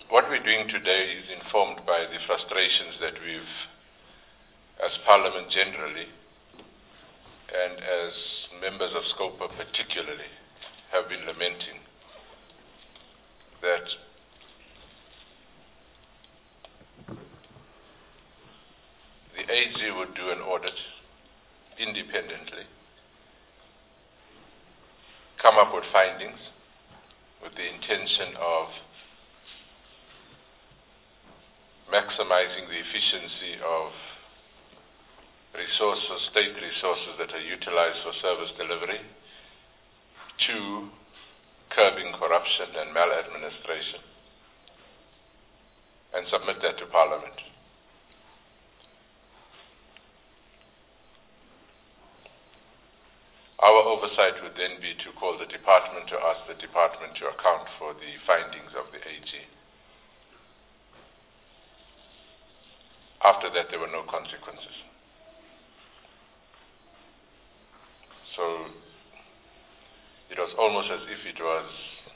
what we're doing today is informed by the frustrations that we've, as Parliament generally, and as members of SCOPA particularly, have been lamenting that the AG would do an audit independently, come up with findings with the intention of maximizing the efficiency of resources, state resources that are utilized for service delivery, 2, curbing corruption and maladministration, and submit that to Parliament. Our oversight would then be to call the department to ask the department to account for the findings of the AG. After that, there were no consequences. So it was almost as if it was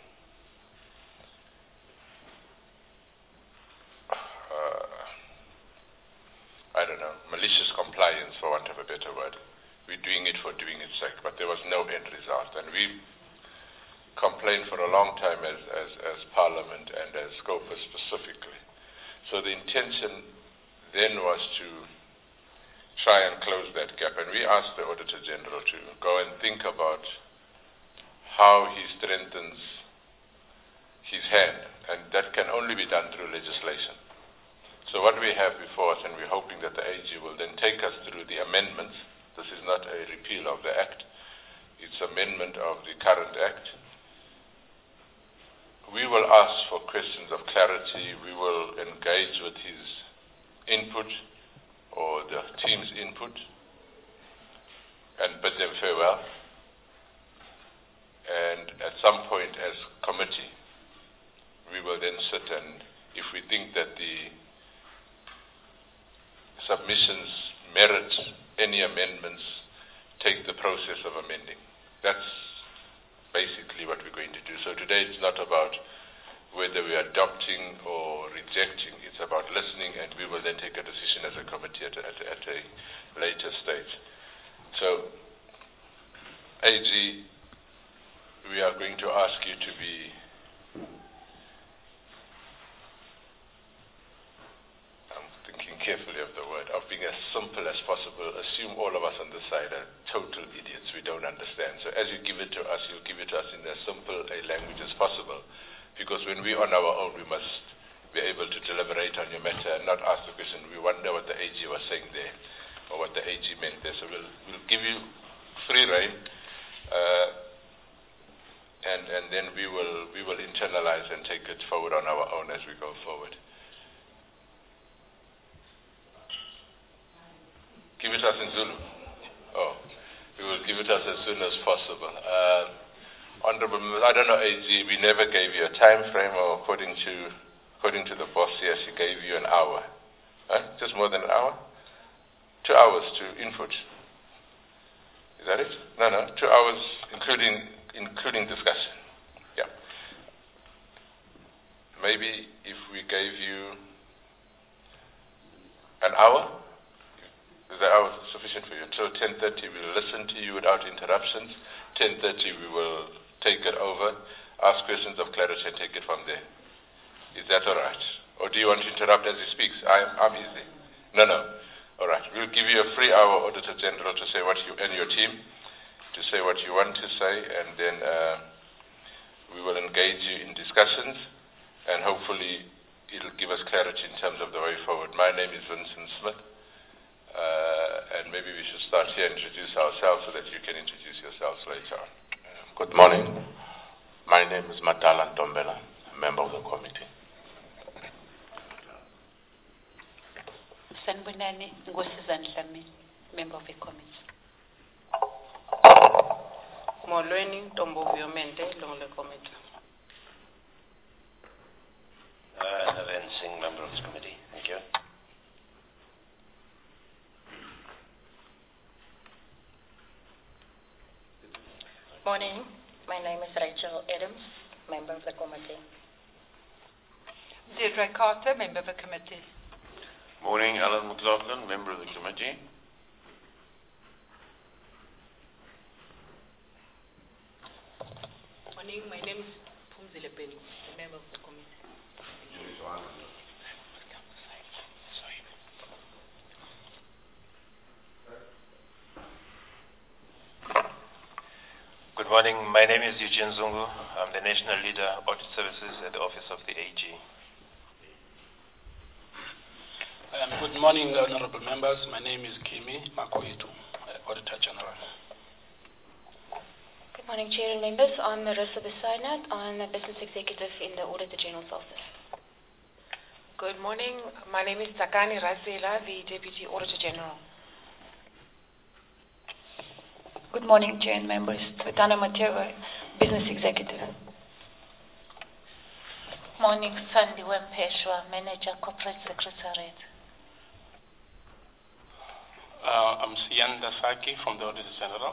I don't know, malicious compliance, for want of a better word. We're doing it for doing its sake, but there was no end result. And we complained for a long time as Parliament and as SCOPA specifically. So the intention then was to try and close that gap. And we asked the Auditor General to go and think about how he strengthens his hand. And that can only be done through legislation. So what we have before us, and we're hoping that the AG will then take us through the amendments. This is not a repeal of the Act. It's amendment of the current Act. We will ask for questions of clarity. We will engage with his input or the team's input and bid them farewell. And at some point as committee, we will then sit and, if we think that the submissions merit any amendments, take the process of amending. That's basically what we're going to do. So today it's not about whether we are adopting or rejecting. It's about listening, and we will then take a decision as a committee at a later stage. So, AG, we are going to ask you to be carefully of the word, of being as simple as possible. Assume all of us on the side are total idiots. We don't understand. So as you give it to us, you'll give it to us in as simple a language as possible. Because when we're on our own, we must be able to deliberate on your matter and not ask the question, we wonder what the AG was saying there, or what the AG meant there. So we'll give you free rein, and then we will internalize and take it forward on our own as we go forward. Give it us in Zulu. Oh, we will give it us as soon as possible. Honorable, I don't know, AG, we never gave you a time frame, or according to the boss here, she gave you an hour. Just more than an hour? 2 hours to input. Is that it? No, 2 hours, including discussion. Yeah. Maybe if we gave you an hour, is that hour sufficient for you? Until 10:30, we'll listen to you without interruptions. 10:30, we will take it over, ask questions of clarity, and take it from there. Is that all right? Or do you want to interrupt as he speaks? I'm easy. No. All right. We'll give you a free hour, Auditor General, to say what you and your team, to say what you want to say, and then we will engage you in discussions, and hopefully it'll give us clarity in terms of the way forward. My name is Vincent Smith. And maybe we should start here and introduce ourselves so that you can introduce yourselves later on. Good morning. My name is Matala Ntombela, a member of the committee. Sanbonani Ngosizandlami, member of the committee. Molweni Ntombo-Vuyomende, along the committee. Naren Singh, member of this committee. Thank you. Morning. My name is Rachel Adams, member of the committee. Deirdre Carter, Member of the Committee. Morning, Alan McLaughlin, Member of the Committee. Morning, my name is Phumzile Beni, a member of the committee. Good morning. My name is Eugene Zungu. I'm the National Leader, Audit Services at the Office of the AG. Good morning, honorable members. My name is Kimi Makoitu, Auditor General. Good morning, Chair and members. I'm Marissa Besainat. I'm a Business Executive in the Auditor General's Office. Good morning, my name is Takani Rasela, the Deputy Auditor General. Good morning, Chair and members. Tsvetana Mateva, Business Executive. Morning, Sandy Wempeshwa, Manager, Corporate Secretariat. I'm Sian Dasaki from the Auditor General.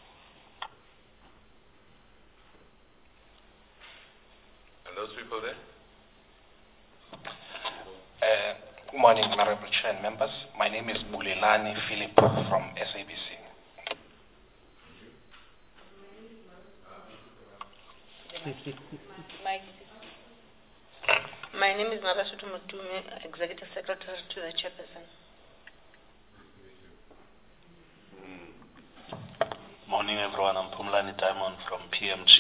And those people there? Good morning, Honorable Chair and members. My name is Bulelani Philip from SABC. My name is Narasutu Mutume, Executive Secretary to the Chairperson. Morning, everyone. I'm Pumlani Diamond from PMG.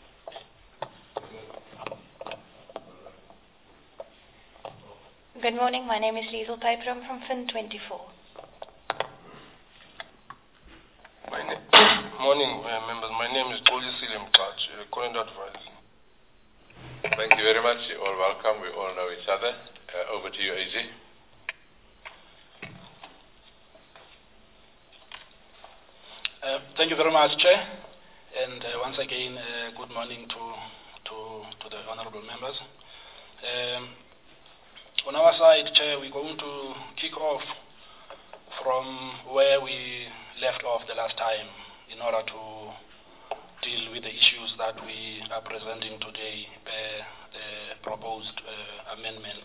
Good morning. My name is Liesl Piper. I'm from FIN24. Morning, members. My name is Oli Silim Kach, Current Advisor. Thank you very much. You're all welcome. We all know each other. Over to you, AG. Thank you very much, Chair. And once again, good morning to the honorable members. On our side, Chair, we're going to kick off from where we left off the last time in order to deal with the issues that we are presenting today, the proposed amendment.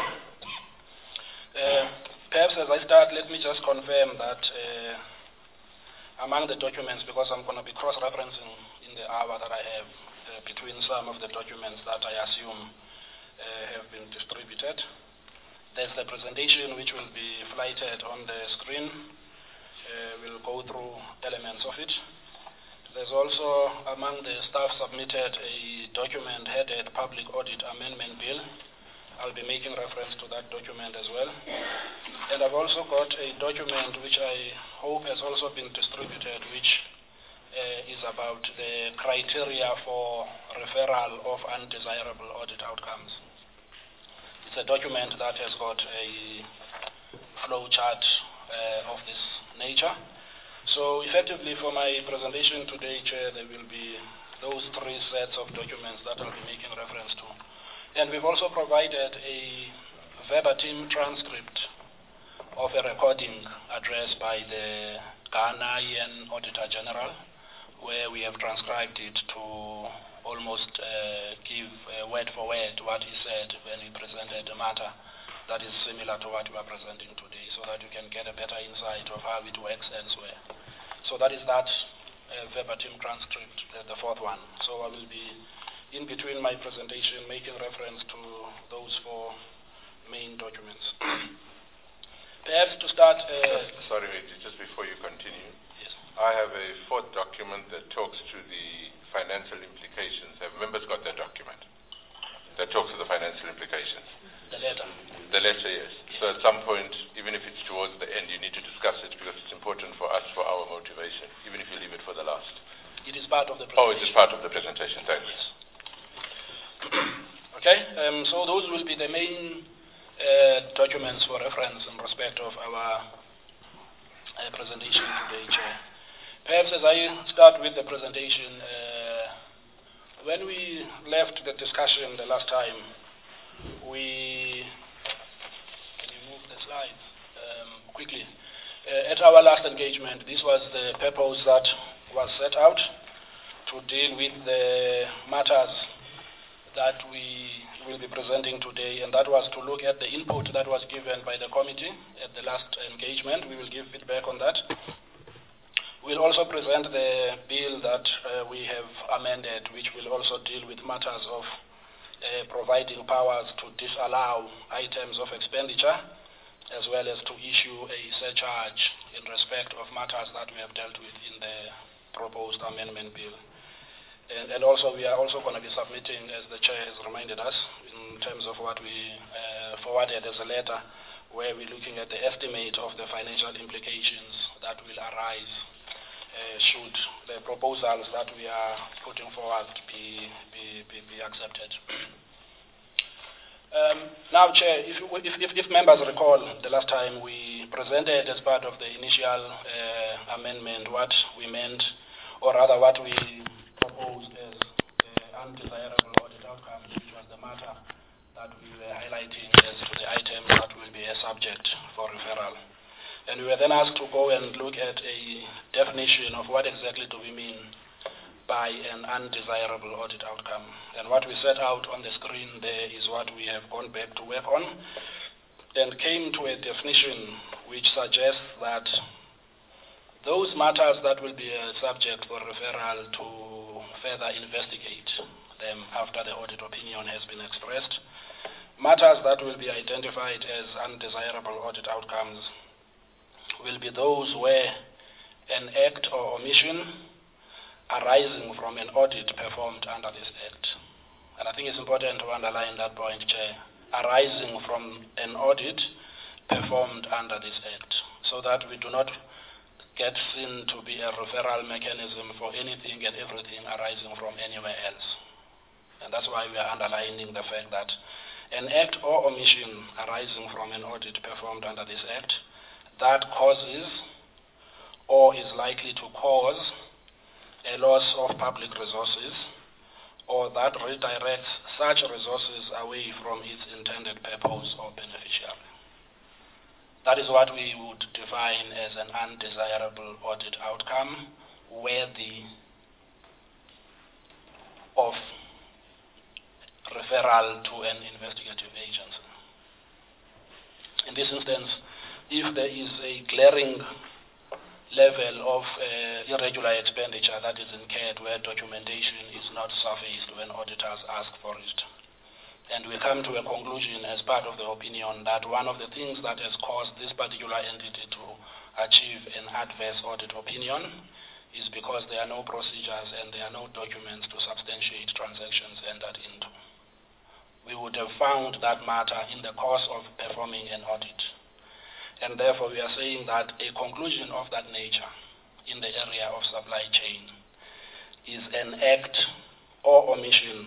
Perhaps as I start, let me just confirm that among the documents, because I'm going to be cross-referencing in the hour that I have between some of the documents that I assume have been distributed. There's the presentation which will be flighted on the screen. We'll go through elements of it. There's also, among the staff submitted, a document headed Public Audit Amendment Bill. I'll be making reference to that document as well. And I've also got a document which I hope has also been distributed, which is about the criteria for referral of undesirable audit outcomes. It's a document that has got a flow chart of this nature. So effectively for my presentation today, Chair, there will be those three sets of documents that I'll be making reference to. And we've also provided a verbatim transcript of a recording addressed by the Ghanaian Auditor General, where we have transcribed it to almost give word for word what he said when he presented a matter that is similar to what we are presenting today, so that you can get a better insight of how it works elsewhere. So that is that verbatim transcript, the fourth one. So I will be, in between my presentation, making reference to those four main documents. Perhaps to start... Sorry, just before you continue. Yes. I have a fourth document that talks to the financial implications. Have members got that document? That talks to the financial implications. The letter. The letter, yes. So at some point, even if it's towards the end, you need to discuss it because it's important for us, for our motivation, even if you leave it for the last. It is part of the presentation. Oh, it is part of the presentation. Thanks. Yes. Okay, so those will be the main documents for reference in respect of our presentation today, Chair. Perhaps as I start with the presentation, when we left the discussion the last time, can you move the slides quickly? At our last engagement, this was the purpose that was set out to deal with the matters that we will be presenting today, and that was to look at the input that was given by the committee at the last engagement. We will give feedback on that. We'll also present the bill that we have amended, which will also deal with matters of providing powers to disallow items of expenditure, as well as to issue a surcharge in respect of matters that we have dealt with in the proposed amendment bill. And also, we are also going to be submitting, as the Chair has reminded us, in terms of what we forwarded as a letter, where we're looking at the estimate of the financial implications that will arise should the proposals that we are putting forward be accepted. Now, Chair, if members recall, the last time we presented as part of the initial amendment what we meant, or rather what we proposed as undesirable audit outcomes, which was the matter that we were highlighting as to the items that will be a subject for referral. And we were then asked to go and look at a definition of what exactly do we mean by an undesirable audit outcome. And what we set out on the screen there is what we have gone back to work on, and came to a definition which suggests that those matters that will be a subject for referral to further investigate them after the audit opinion has been expressed, matters that will be identified as undesirable audit outcomes will be those where an act or omission arising from an audit performed under this act. And I think it's important to underline that point, Chair, arising from an audit performed under this act, so that we do not get seen to be a referral mechanism for anything and everything arising from anywhere else. And that's why we are underlining the fact that an act or omission arising from an audit performed under this act that causes or is likely to cause a loss of public resources, or that redirects such resources away from its intended purpose or beneficiary. That is what we would define as an undesirable audit outcome, worthy of referral to an investigative agency. In this instance, if there is a glaring level of irregular expenditure that is incurred where documentation is not surfaced when auditors ask for it, and we come to a conclusion as part of the opinion that one of the things that has caused this particular entity to achieve an adverse audit opinion is because there are no procedures and there are no documents to substantiate transactions entered into. We would have found that matter in the course of performing an audit. And therefore, we are saying that a conclusion of that nature in the area of supply chain is an act or omission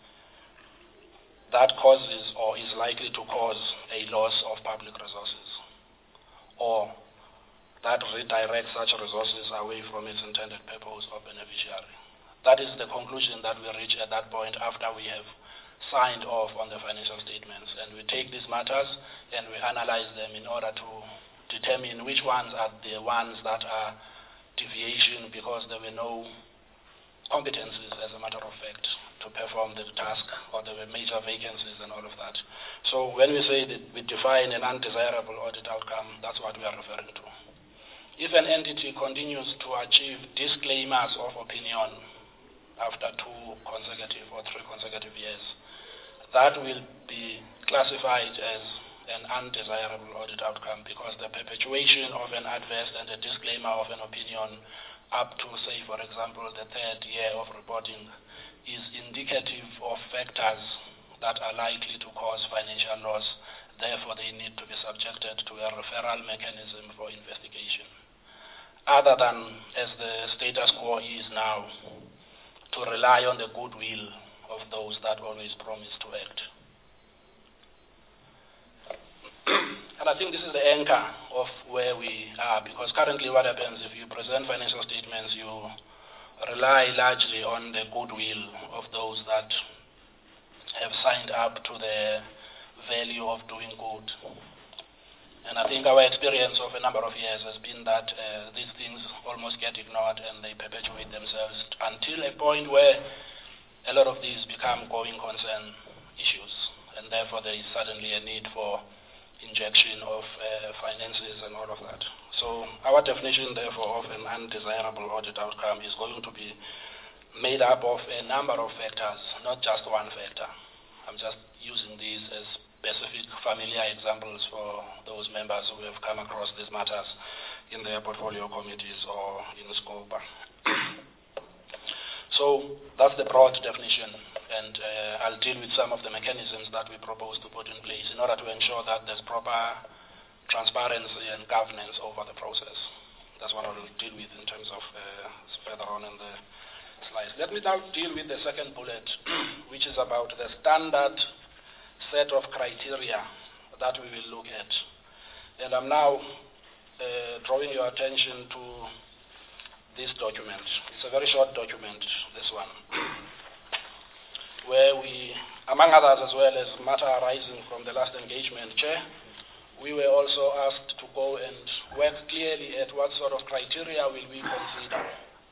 that causes or is likely to cause a loss of public resources, or that redirects such resources away from its intended purpose or beneficiary. That is the conclusion that we reach at that point after we have signed off on the financial statements, and we take these matters and we analyze them in order to determine which ones are the ones that are deviation because there were no competencies, as a matter of fact, to perform the task, or there were major vacancies and all of that. So when we say that we define an undesirable audit outcome, that's what we are referring to. If an entity continues to achieve disclaimers of opinion after 2 consecutive or 3 consecutive years, that will be classified as an undesirable audit outcome because the perpetuation of an adverse and a disclaimer of an opinion up to, say, for example, the 3rd year of reporting is indicative of factors that are likely to cause financial loss. Therefore, they need to be subjected to a referral mechanism for investigation. Other than, as the status quo is now, to rely on the goodwill of those that always promise to act. And I think this is the anchor of where we are, because currently what happens if you present financial statements, you rely largely on the goodwill of those that have signed up to the value of doing good. And I think our experience of a number of years has been that these things almost get ignored and they perpetuate themselves until a point where a lot of these become going concern issues, and therefore there is suddenly a need for injection of finances and all of that. So our definition, therefore, of an undesirable audit outcome is going to be made up of a number of factors, not just one factor. I'm just using these as specific familiar examples for those members who have come across these matters in their portfolio committees or in SCOPA. So that's the broad definition, and I'll deal with some of the mechanisms that we propose to put in place in order to ensure that there's proper transparency and governance over the process. That's what I will deal with in terms of further on in the slides. Let me now deal with the second bullet, which is about the standard set of criteria that we will look at. And I'm now drawing your attention to this document. It's a very short document, this one, where we, among others as well as matter arising from the last engagement, Chair, we were also asked to go and work clearly at what sort of criteria will we consider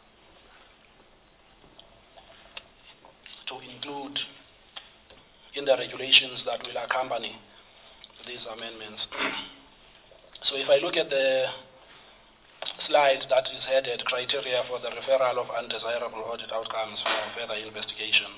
to include in the regulations that will accompany these amendments. So if I look at the slide that is headed criteria for the referral of undesirable audit outcomes for further investigation,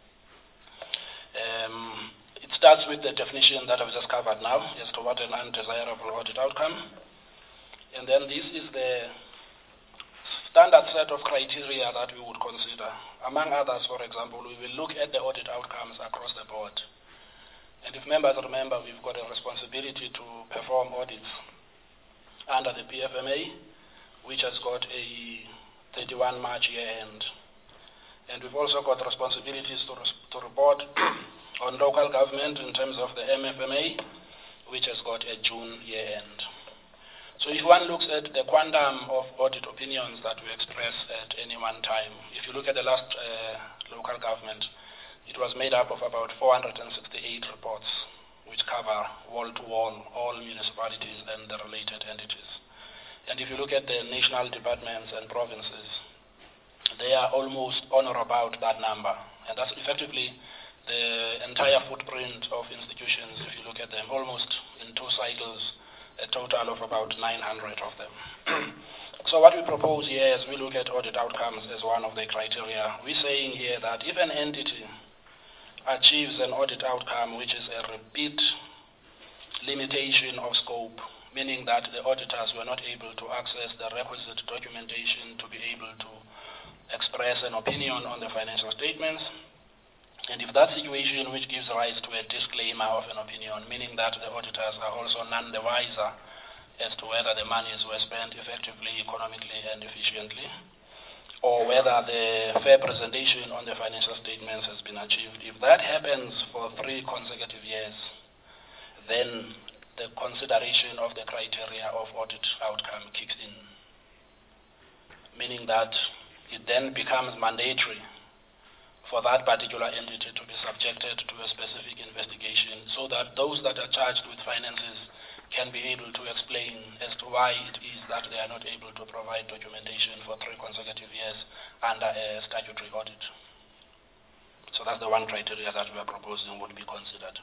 it starts with the definition that I've just covered now as to what an undesirable audit outcome, and then this is the standard set of criteria that we would consider. Among others, for example, we will look at the audit outcomes across the board. And if members remember, we've got a responsibility to perform audits under the PFMA, which has got a 31 March year end. And we've also got responsibilities to report on local government in terms of the MFMA, which has got a June year end. So if one looks at the quantum of audit opinions that we express at any one time, if you look at the last local government, it was made up of about 468 reports, which cover wall-to-wall all municipalities and the related entities. And if you look at the national departments and provinces, they are almost on or about that number. And that's effectively the entire footprint of institutions, if you look at them, almost in 2 cycles, a total of about 900 of them. So what we propose here as we look at audit outcomes as one of the criteria, we're saying here that if an entity achieves an audit outcome which is a repeat limitation of scope, meaning that the auditors were not able to access the requisite documentation to be able to express an opinion on the financial statements, and if that situation which gives rise to a disclaimer of an opinion, meaning that the auditors are also none the wiser as to whether the monies were spent effectively, economically, and efficiently, or whether the fair presentation on the financial statements has been achieved. If that happens for 3 consecutive years, then the consideration of the criteria of audit outcome kicks in, meaning that it then becomes mandatory for that particular entity to be subjected to a specific investigation so that those that are charged with finances can be able to explain as to why it is that they are not able to provide documentation for 3 consecutive years under a statutory audit. So that's the one criteria that we are proposing would be considered.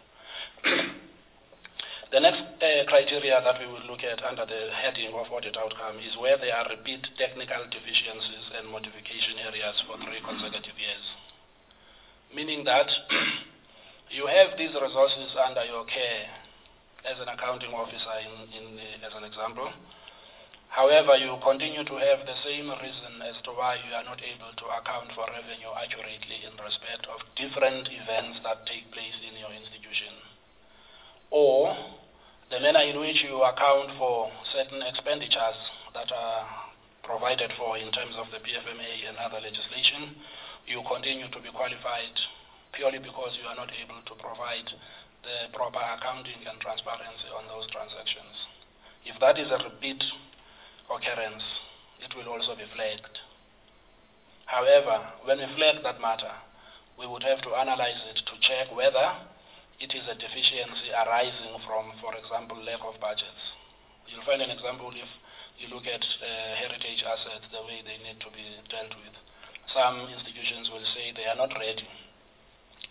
The next criteria that we will look at under the heading of audit outcome is where there are repeat technical deficiencies and modification areas for 3 consecutive years. Meaning that you have these resources under your care as an accounting officer as an example. However, you continue to have the same reason as to why you are not able to account for revenue accurately in respect of different events that take place in your institution. Or the manner in which you account for certain expenditures that are provided for in terms of the PFMA and other legislation, you continue to be qualified purely because you are not able to provide the proper accounting and transparency on those transactions. If that is a repeat occurrence, it will also be flagged. However, when we flag that matter, we would have to analyze it to check whether it is a deficiency arising from, for example, lack of budgets. You'll find an example if you look at heritage assets, the way they need to be dealt with. Some institutions will say they are not ready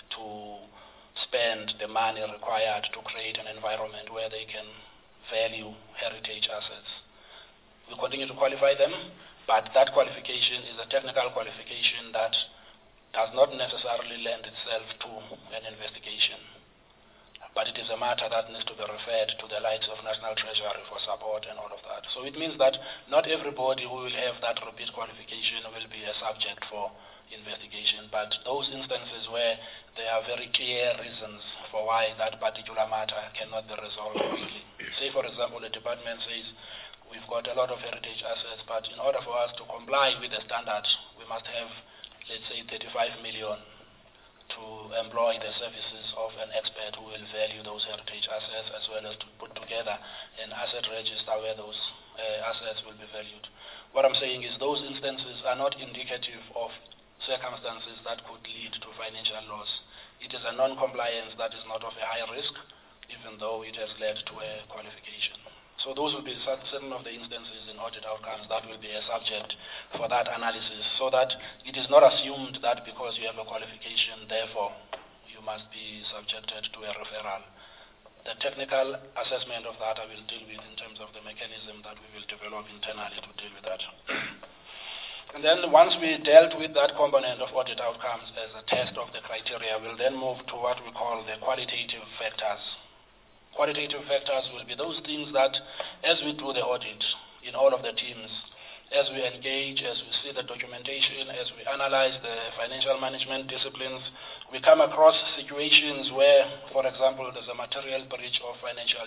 to spend the money required to create an environment where they can value heritage assets. We continue to qualify them, but that qualification is a technical qualification that does not necessarily lend itself to an investigation. But it is a matter that needs to be referred to the likes of National Treasury for support and all of that. So it means that not everybody who will have that repeat qualification will be a subject for investigation, but those instances where there are very clear reasons for why that particular matter cannot be resolved quickly. Say, for example, the department says, we've got a lot of heritage assets, but in order for us to comply with the standard, we must have, let's say, 35 million to employ the services of an expert who will value those heritage assets, as well as to put together an asset register where those assets will be valued. What I'm saying is those instances are not indicative of circumstances that could lead to financial loss. It is a non-compliance that is not of a high risk, even though it has led to a qualification. So those will be certain of the instances in audit outcomes that will be a subject for that analysis, so that it is not assumed that because you have a qualification, therefore you must be subjected to a referral. The technical assessment of that I will deal with in terms of the mechanism that we will develop internally to deal with that. And then once we dealt with that component of audit outcomes as a test of the criteria, we'll then move to what we call the qualitative factors. Qualitative factors will be those things that, as we do the audit in all of the teams, as we engage, as we see the documentation, as we analyze the financial management disciplines, we come across situations where, for example, there's a material breach of financial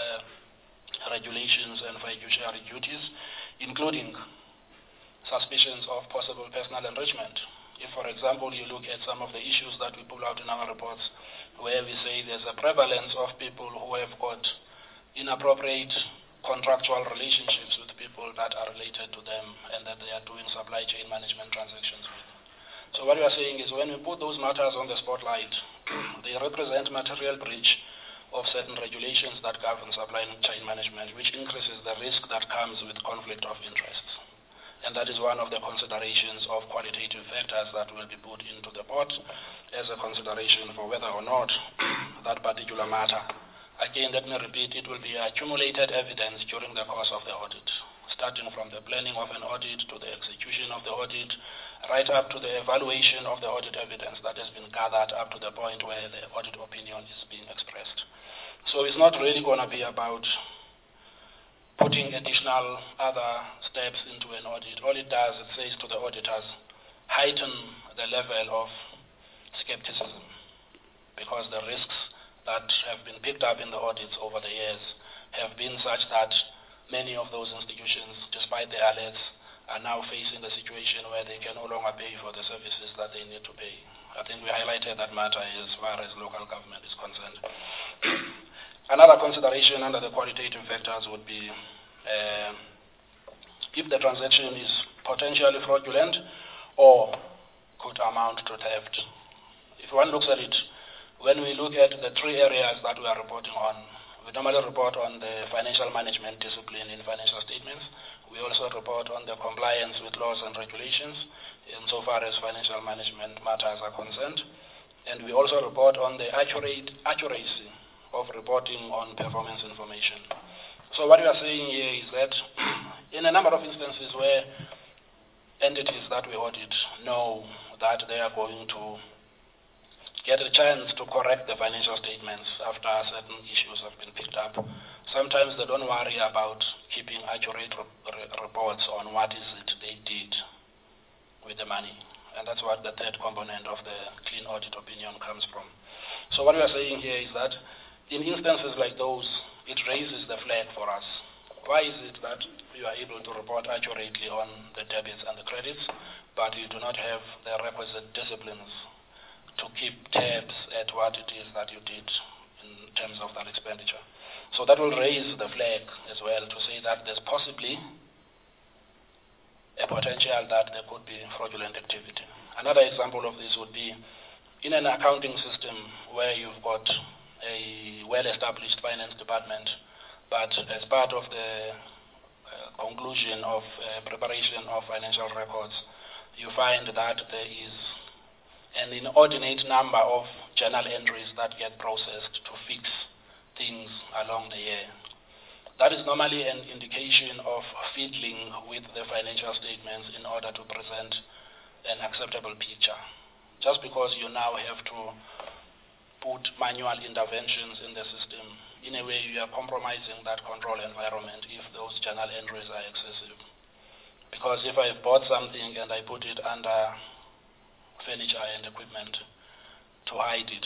regulations and fiduciary duties, including suspicions of possible personal enrichment. If, for example, you look at some of the issues that we pull out in our reports, where we say there's a prevalence of people who have got inappropriate contractual relationships with people that are related to them and that they are doing supply chain management transactions with. So what we are saying is when we put those matters on the spotlight, they represent material breach of certain regulations that govern supply chain management, which increases the risk that comes with conflict of interest. And that is one of the considerations of qualitative factors that will be put into the pot as a consideration for whether or not that particular matter. Again, let me repeat, it will be accumulated evidence during the course of the audit, starting from the planning of an audit to the execution of the audit, right up to the evaluation of the audit evidence that has been gathered up to the point where the audit opinion is being expressed. So it's not really going to be about putting additional other steps into an audit. All it does, it says to the auditors, heighten the level of skepticism, because the risks that have been picked up in the audits over the years have been such that many of those institutions, despite the alerts, are now facing the situation where they can no longer pay for the services that they need to pay. I think we highlighted that matter as far as local government is concerned. Another consideration under the qualitative factors would be if the transaction is potentially fraudulent or could amount to theft. If one looks at it, when we look at the three areas that we are reporting on, we normally report on the financial management discipline in financial statements. We also report on the compliance with laws and regulations insofar as financial management matters are concerned. And we also report on the accuracy of reporting on performance information. So what we are saying here is that in a number of instances where entities that we audit know that they are going to get a chance to correct the financial statements after certain issues have been picked up, sometimes they don't worry about keeping accurate reports on what is it they did with the money. And that's what the third component of the clean audit opinion comes from. So what we are saying here is that in instances like those, it raises the flag for us. Why is it that you are able to report accurately on the debits and the credits, but you do not have the requisite disciplines to keep tabs at what it is that you did in terms of that expenditure? So that will raise the flag as well to say that there's possibly a potential that there could be fraudulent activity. Another example of this would be in an accounting system where you've got a well-established finance department, but as part of the conclusion of preparation of financial records, you find that there is an inordinate number of journal entries that get processed to fix things along the year. That is normally an indication of fiddling with the financial statements in order to present an acceptable picture. Just because you now have to put manual interventions in the system, in a way you are compromising that control environment if those journal entries are excessive. Because if I bought something and I put it under furniture and equipment to hide it,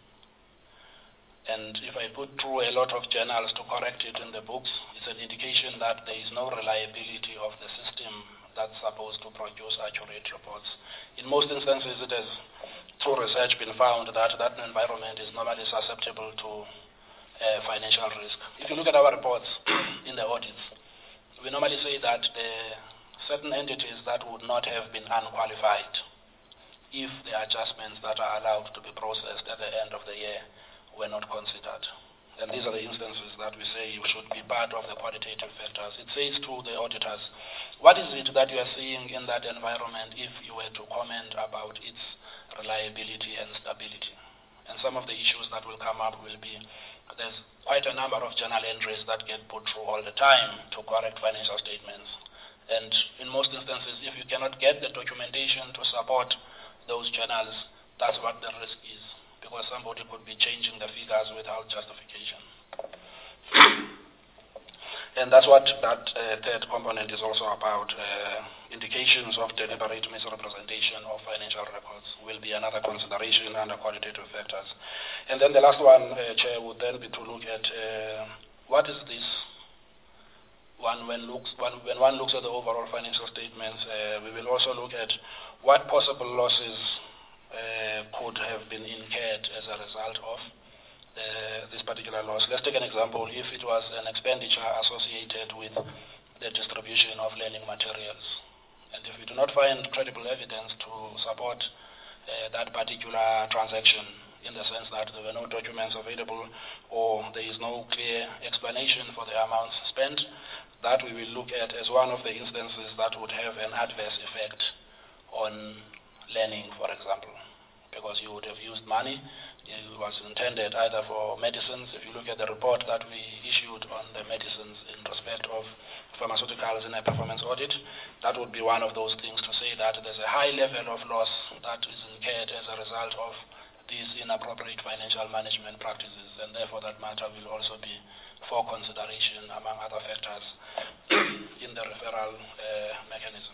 and if I put through a lot of journals to correct it in the books, it's an indication that there is no reliability of the system that's supposed to produce accurate reports. In most instances, it has, through research, been found that that environment is normally susceptible to financial risk. If you look at our reports in the audits, we normally say that the certain entities that would not have been unqualified if the adjustments that are allowed to be processed at the end of the year were not considered. And these are the instances that we say you should be part of the qualitative factors. It says to the auditors, what is it that you are seeing in that environment if you were to comment about its reliability and stability? And some of the issues that will come up will be, there's quite a number of journal entries that get put through all the time to correct financial statements. And in most instances, if you cannot get the documentation to support those journals, that's what the risk is, because somebody could be changing the figures without justification. And that's what that third component is also about. Indications of deliberate misrepresentation of financial records will be another consideration under qualitative factors. And then the last one, Chair, would then be to look at what is this one when one looks at the overall financial statements. We will also look at what possible losses could have been incurred as a result of this particular loss. Let's take an example. If it was an expenditure associated with the distribution of learning materials, and if we do not find credible evidence to support that particular transaction, in the sense that there were no documents available or there is no clear explanation for the amounts spent, that we will look at as one of the instances that would have an adverse effect on learning, for example, because you would have used money. It was intended either for medicines. If you look at the report that we issued on the medicines in respect of pharmaceuticals in a performance audit, that would be one of those things to say that there's a high level of loss that is incurred as a result of these inappropriate financial management practices, and therefore that matter will also be for consideration among other factors in the referral mechanism.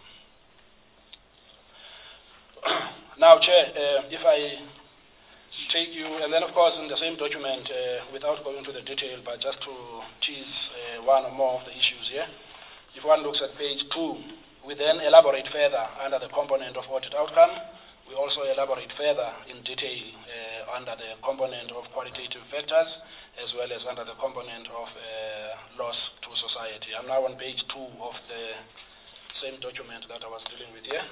Now, Chair, if I take you, and then of course in the same document, without going into the detail, but just to tease one or more of the issues here, if one looks at page 2, we then elaborate further under the component of audit outcome. We also elaborate further in detail under the component of qualitative factors, as well as under the component of loss to society. I'm now on page 2 of the same document that I was dealing with here.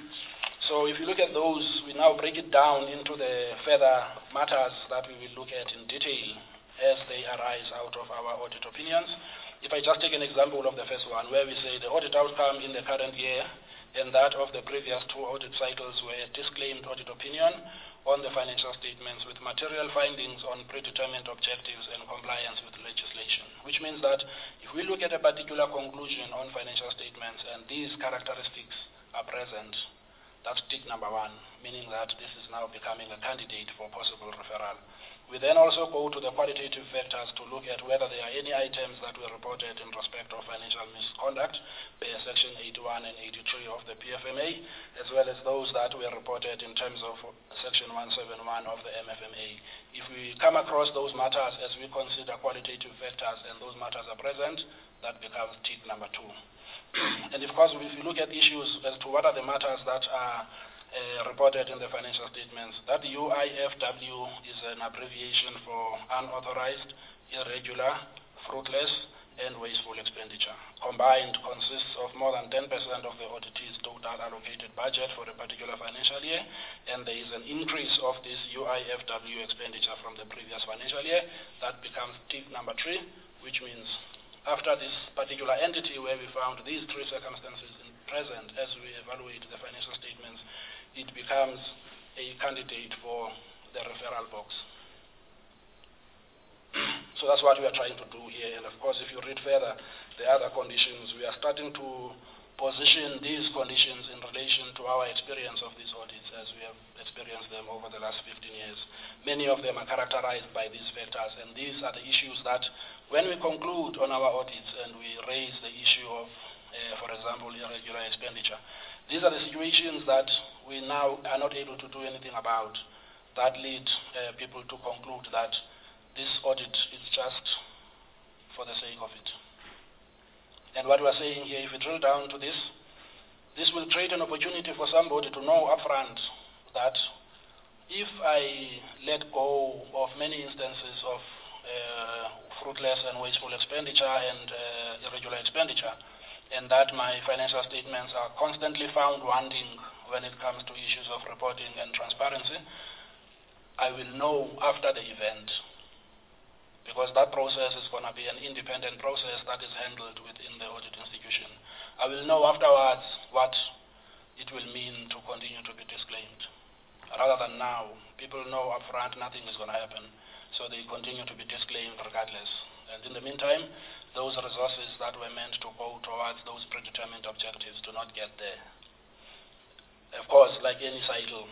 So if you look at those, we now break it down into the further matters that we will look at in detail as they arise out of our audit opinions. If I just take an example of the first one, where we say the audit outcome in the current year and that of the previous 2 audit cycles were a disclaimed audit opinion on the financial statements with material findings on predetermined objectives and compliance with legislation. Which means that if we look at a particular conclusion on financial statements and these characteristics are present, that's tick number 1, meaning that this is now becoming a candidate for possible referral. We then also go to the qualitative factors to look at whether there are any items that were reported in respect of financial misconduct per Section 81 and 83 of the PFMA, as well as those that were reported in terms of Section 171 of the MFMA. If we come across those matters as we consider qualitative factors and those matters are present, that becomes tick number 2. And of course, if you look at issues as to what are the matters that are reported in the financial statements, that UIFW is an abbreviation for unauthorized, irregular, fruitless, and wasteful expenditure. Combined consists of more than 10% of the auditee's total allocated budget for a particular financial year, and there is an increase of this UIFW expenditure from the previous financial year. That becomes tick number 3, which means after this particular entity where we found these 3 circumstances present as we evaluate the financial statements, it becomes a candidate for the referral box. So that's what we are trying to do here. And of course, if you read further, the other conditions, we are starting to position these conditions in relation to our experience of these audits as we have experienced them over the last 15 years. Many of them are characterized by these factors, and these are the issues that when we conclude on our audits and we raise the issue of, for example, irregular expenditure, these are the situations that we now are not able to do anything about that lead people to conclude that this audit is just for the sake of it. And what we are saying here, if we drill down to this, this will create an opportunity for somebody to know upfront that if I let go of many instances of fruitless and wasteful expenditure and irregular expenditure, and that my financial statements are constantly found wanting when it comes to issues of reporting and transparency, I will know after the event, because that process is going to be an independent process that is handled within the audit institution. I will know afterwards what it will mean to continue to be disclaimed. Rather than now, people know upfront nothing is going to happen, so they continue to be disclaimed regardless. And in the meantime, those resources that were meant to go towards those predetermined objectives do not get there. Of course, like any cycle,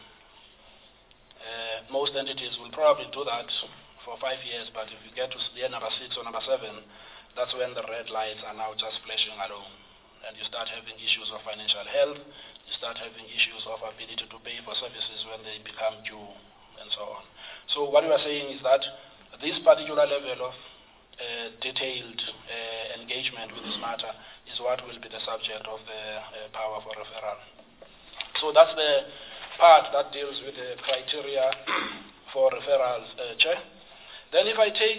most entities will probably do that for 5 years, but if you get to year number 6 or number 7, that's when the red lights are now just flashing alone. And you start having issues of financial health, you start having issues of ability to pay for services when they become due, and so on. So what we are saying is that this particular level of detailed engagement with this matter is what will be the subject of the power for referral. So that's the part that deals with the criteria for referrals, Chair. Then if I take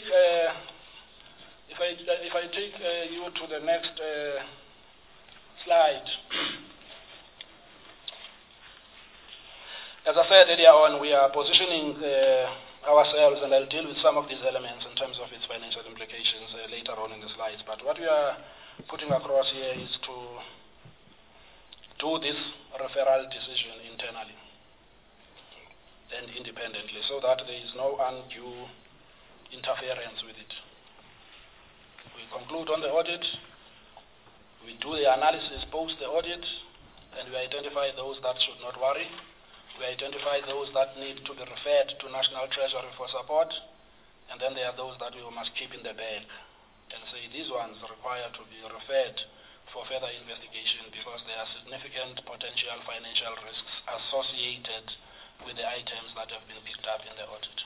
you to the next slide. As I said earlier on, we are positioning ourselves, and I'll deal with some of these elements in terms of its financial implications later on in the slides. But what we are putting across here is to do this referral decision internally and independently, so that there is no undue interference with it. We conclude on the audit, we do the analysis post the audit, and we identify those that should not worry. We identify those that need to be referred to National Treasury for support, and then there are those that we must keep in the bag and say these ones require to be referred for further investigation because there are significant potential financial risks associated with the items that have been picked up in the audit.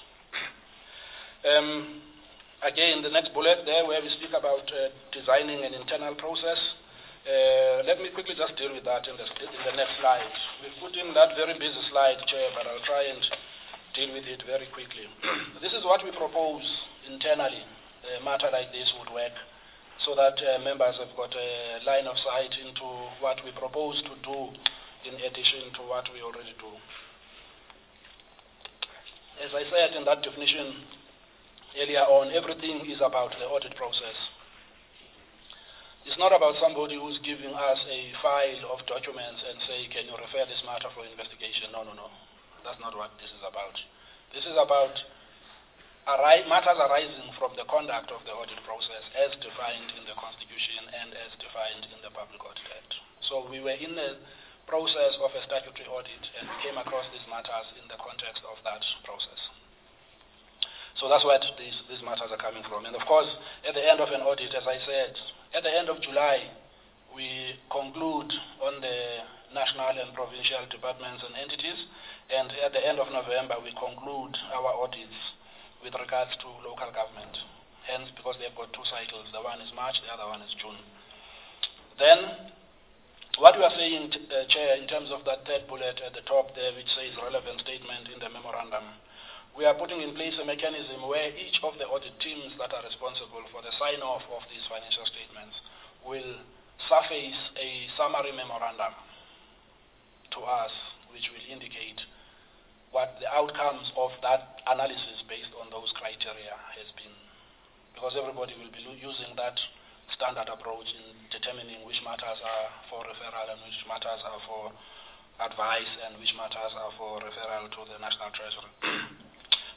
Again, the next bullet there where we speak about designing an internal process. Let me quickly just deal with that in the next slide. We've put in that very busy slide, Chair, but I'll try and deal with it very quickly. This is what we propose internally. A matter like this would work so that members have got a line of sight into what we propose to do in addition to what we already do. As I said in that definition earlier on, everything is about the audit process. It's not about somebody who's giving us a file of documents and say, can you refer this matter for investigation? No. That's not what this is about. This is about matters arising from the conduct of the audit process as defined in the Constitution and as defined in the Public Audit Act. So we were in the process of a statutory audit and we came across these matters in the context of that process. So that's where these matters are coming from. And of course, at the end of an audit, as I said, at the end of July, we conclude on the national and provincial departments and entities, and at the end of November, we conclude our audits with regards to local government. Hence, because they've got two cycles, the one is March, the other one is June. Then, what we are saying, Chair, in terms of that third bullet at the top there, which says relevant statement in the memorandum, we are putting in place a mechanism where each of the audit teams that are responsible for the sign-off of these financial statements will surface a summary memorandum to us, which will indicate what the outcomes of that analysis based on those criteria has been. Because everybody will be using that standard approach in determining which matters are for referral and which matters are for advice and which matters are for referral to the National Treasury.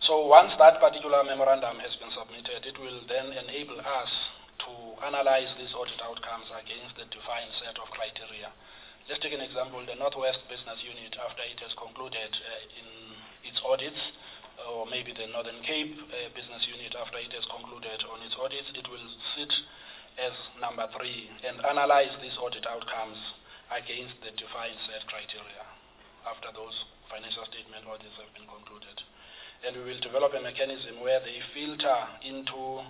So once that particular memorandum has been submitted, it will then enable us to analyze these audit outcomes against the defined set of criteria. Let's take an example, the Northwest Business Unit, after it has concluded in its audits, or maybe the Northern Cape Business Unit, after it has concluded on its audits, it will sit as number 3 and analyze these audit outcomes against the defined set criteria after those financial statement audits have been concluded. And we will develop a mechanism where they filter into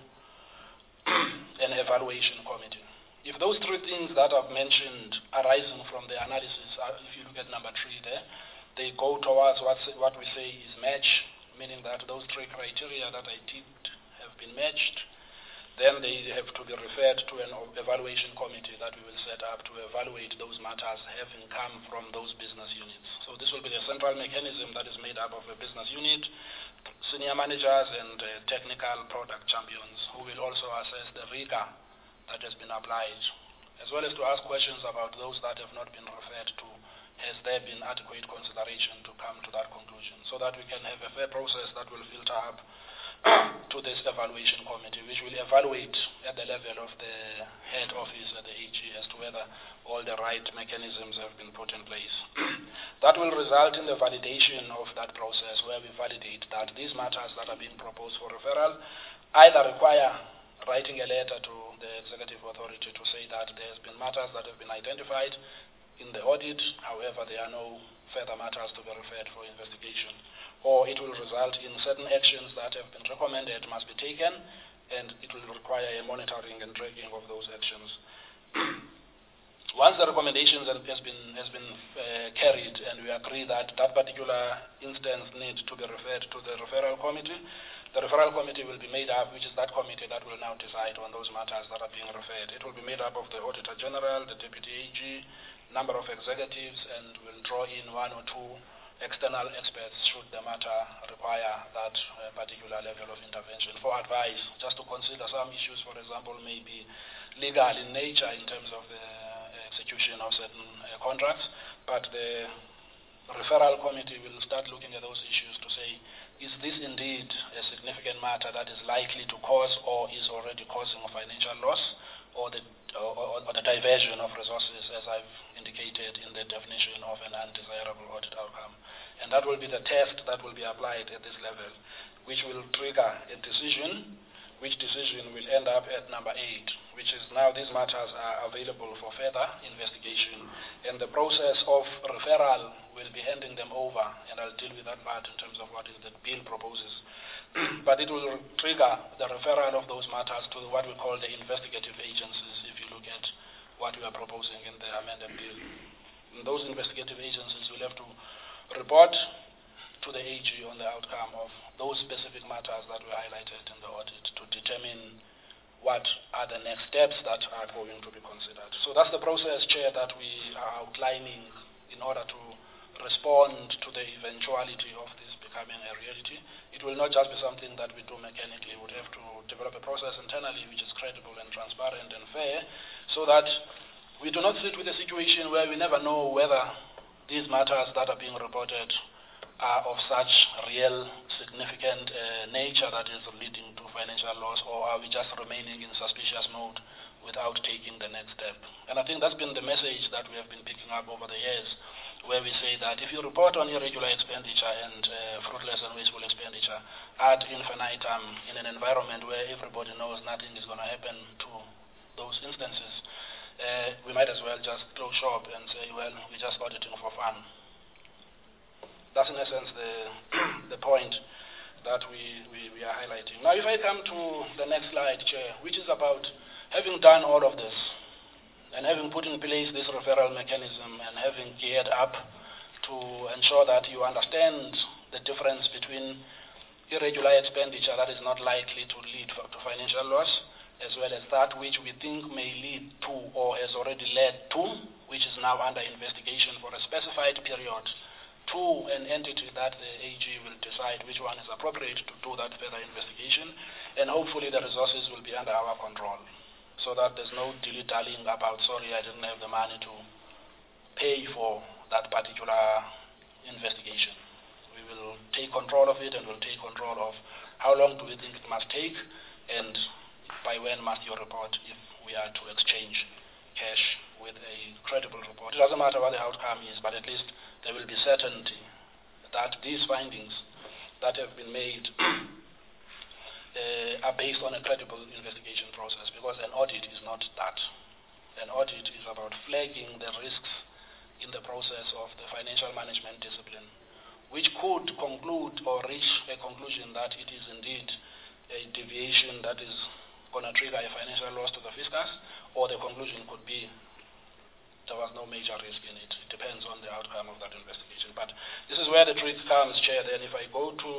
an evaluation committee. If those 3 things that I've mentioned arising from the analysis, if you look at number 3 there, they go towards what we say is match, meaning that those 3 criteria that I did have been matched, then they have to be referred to an evaluation committee that we will set up to evaluate those matters having come from those business units. So this will be the central mechanism that is made up of a business unit, senior managers and technical product champions who will also assess the rigor that has been applied, as well as to ask questions about those that have not been referred to. Has there been adequate consideration to come to that conclusion, so that we can have a fair process that will filter up to this evaluation committee, which will evaluate at the level of the head office at the AG as to whether all the right mechanisms have been put in place. That will result in the validation of that process, where we validate that these matters that are being proposed for referral either require writing a letter to the executive authority to say that there has been matters that have been identified in the audit, however there are no further matters to be referred for investigation, or it will result in certain actions that have been recommended must be taken, and it will require a monitoring and tracking of those actions. Once the recommendations has been carried and we agree that that particular instance needs to be referred to the referral committee, the referral committee will be made up, which is that committee that will now decide on those matters that are being referred. It will be made up of the Auditor General, the Deputy AG, number of executives, and will draw in 1 or 2 external experts should the matter require that particular level of intervention for advice, just to consider some issues, for example, may be legal in nature in terms of the execution of certain contracts, but the referral committee will start looking at those issues to say, is this indeed a significant matter that is likely to cause or is already causing a financial loss, or the diversion of resources, as I've indicated in the definition of an undesirable audit outcome. And that will be the test that will be applied at this level, which will trigger a decision, which decision will end up at number 8, which is now these matters are available for further investigation. And the process of referral will be handing them over, and I'll deal with that part in terms of what is the bill proposes. But it will trigger the referral of those matters to what we call the investigative agencies, if you look at what we are proposing in the amended bill. And those investigative agencies will have to report to the AG on the outcome of those specific matters that were highlighted in the audit to determine what are the next steps that are going to be considered. So that's the process, Chair, that we are outlining in order to respond to the eventuality of this becoming a reality. It will not just be something that we do mechanically. We would have to develop a process internally which is credible and transparent and fair, so that we do not sit with a situation where we never know whether these matters that are being reported are of such real significant nature that is leading to financial loss, or are we just remaining in suspicious mode without taking the next step. And I think that's been the message that we have been picking up over the years, where we say that if you report on irregular expenditure and fruitless and wasteful expenditure ad infinitum in an environment where everybody knows nothing is going to happen to those instances, we might as well just close shop and say, well, we're just auditing for fun. That's in essence the point that we are highlighting. Now, if I come to the next slide, Chair, which is about having done all of this and having put in place this referral mechanism and having geared up to ensure that you understand the difference between irregular expenditure that is not likely to lead to financial loss, as well as that which we think may lead to or has already led to, which is now under investigation for a specified period, to an entity that the AG will decide which one is appropriate to do that further investigation, and hopefully the resources will be under our control, so that there's no dilly-dallying about, sorry, I didn't have the money to pay for that particular investigation. We will take control of it and will take control of how long do we think it must take and by when must you report if we are to exchange cash with a credible report. It doesn't matter what the outcome is, but at least there will be certainty that these findings that have been made are based on a credible investigation process, because an audit is not that. An audit is about flagging the risks in the process of the financial management discipline, which could conclude or reach a conclusion that it is indeed a deviation that is going to trigger a financial loss to the fiscus, or the conclusion could be there was no major risk in it. It depends on the outcome of that investigation. But this is where the trick comes, Chair. Then if I go to,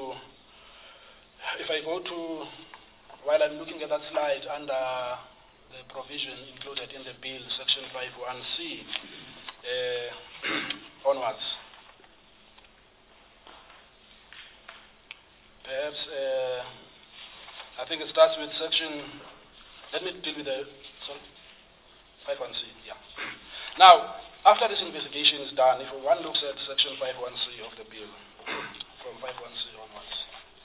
while I'm looking at that slide under the provision included in the bill, section 51C, onwards. Perhaps, I think it starts with section, let me deal with the, sorry, 51C, yeah. Now, after this investigation is done, if one looks at section 51C of the bill, from 51C onwards,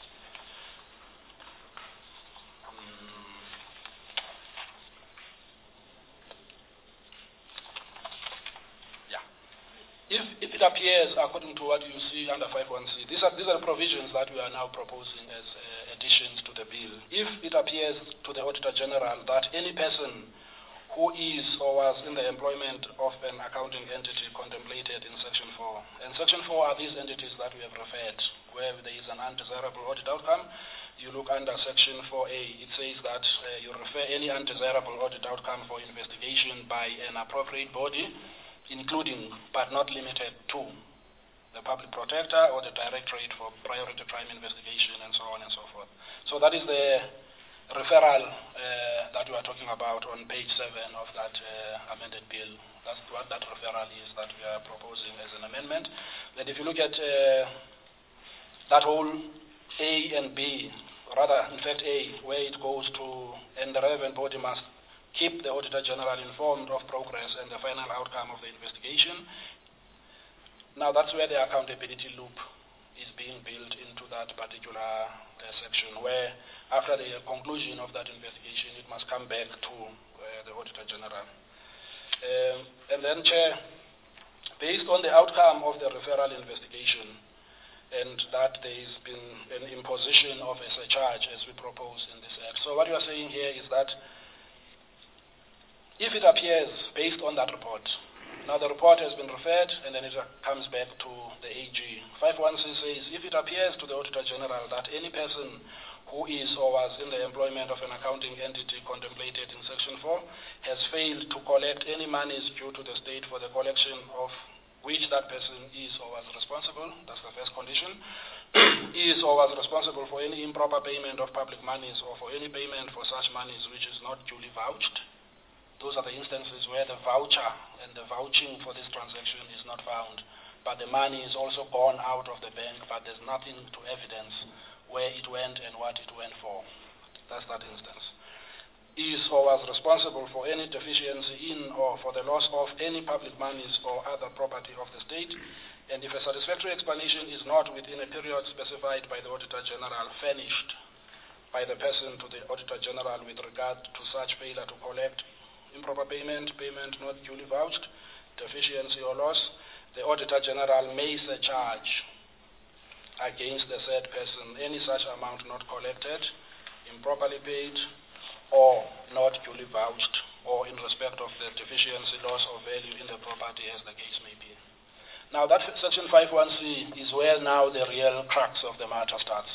If it appears, according to what you see under 51C, these are the provisions that we are now proposing as additions to the bill. If it appears to the Auditor General that any person who is or was in the employment of an accounting entity contemplated in Section 4, and Section 4 are these entities that we have referred, where there is an undesirable audit outcome. You look under Section 4A, it says that you refer any undesirable audit outcome for investigation by an appropriate body, including but not limited to the Public Protector or the Directorate for Priority Crime Investigation, and so on and so forth. So that is the referral that we are talking about on page 7 of that amended bill. That's what that referral is that we are proposing as an amendment. And if you look at that whole A and B, rather, in fact, A, where it goes to, and the relevant body must keep the Auditor General informed of progress and the final outcome of the investigation. Now, that's where the accountability loop is being built into that particular section, where after the conclusion of that investigation, it must come back to the Auditor General. And then, Chair, based on the outcome of the referral investigation, and that there has been an imposition of a surcharge as we propose in this act. So what you are saying here is that if it appears based on that report, now the report has been referred and then it comes back to the AG. 51C says, if it appears to the Auditor General that any person who is or was in the employment of an accounting entity contemplated in Section 4 has failed to collect any monies due to the state for the collection of which that person is or was responsible, that's the first condition, is or was responsible for any improper payment of public monies or for any payment for such monies which is not duly vouched. Those are the instances where the voucher and the vouching for this transaction is not found, but the money is also gone out of the bank, but there's nothing to evidence where it went and what it went for. That's that instance. Is or was responsible for any deficiency in or for the loss of any public monies or other property of the state, and if a satisfactory explanation is not within a period specified by the Auditor General furnished by the person to the Auditor General with regard to such failure to collect, improper payment, payment not duly vouched, deficiency or loss, the Auditor General may surcharge against the said person any such amount not collected, improperly paid, or not duly vouched, or in respect of the deficiency, loss, or value in the property as the case may be. Now that Section 51C is where now the real crux of the matter starts.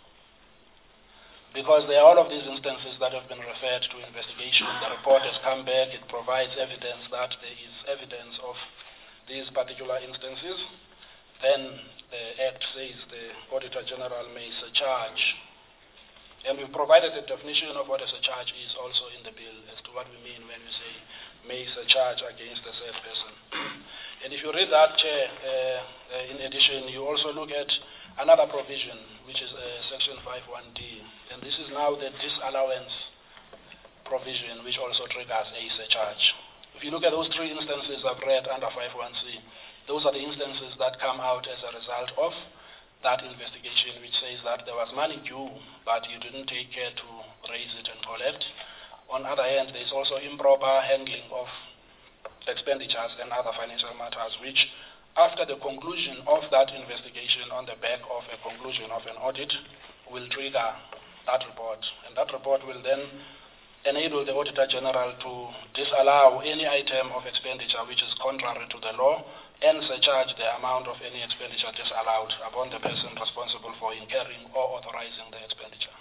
Because there are all of these instances that have been referred to investigation. The report has come back, it provides evidence that there is evidence of these particular instances. Then the Act says the Auditor General may surcharge. And we've provided a definition of what a surcharge is also in the bill as to what we mean when we say may surcharge against the said person. And if you read that, Chair, in addition, you also look at another provision, which is Section 51D. And this is now the disallowance provision, which also triggers a surcharge. If you look at those three instances I've read under 51C, those are the instances that come out as a result of that investigation which says that there was money due, but you didn't take care to raise it and collect. On the other hand, there is also improper handling of expenditures and other financial matters, which after the conclusion of that investigation on the back of a conclusion of an audit will trigger that report. And that report will then enable the Auditor General to disallow any item of expenditure which is contrary to the law and surcharge the amount of any expenditure disallowed upon the person responsible for incurring or authorizing the expenditure.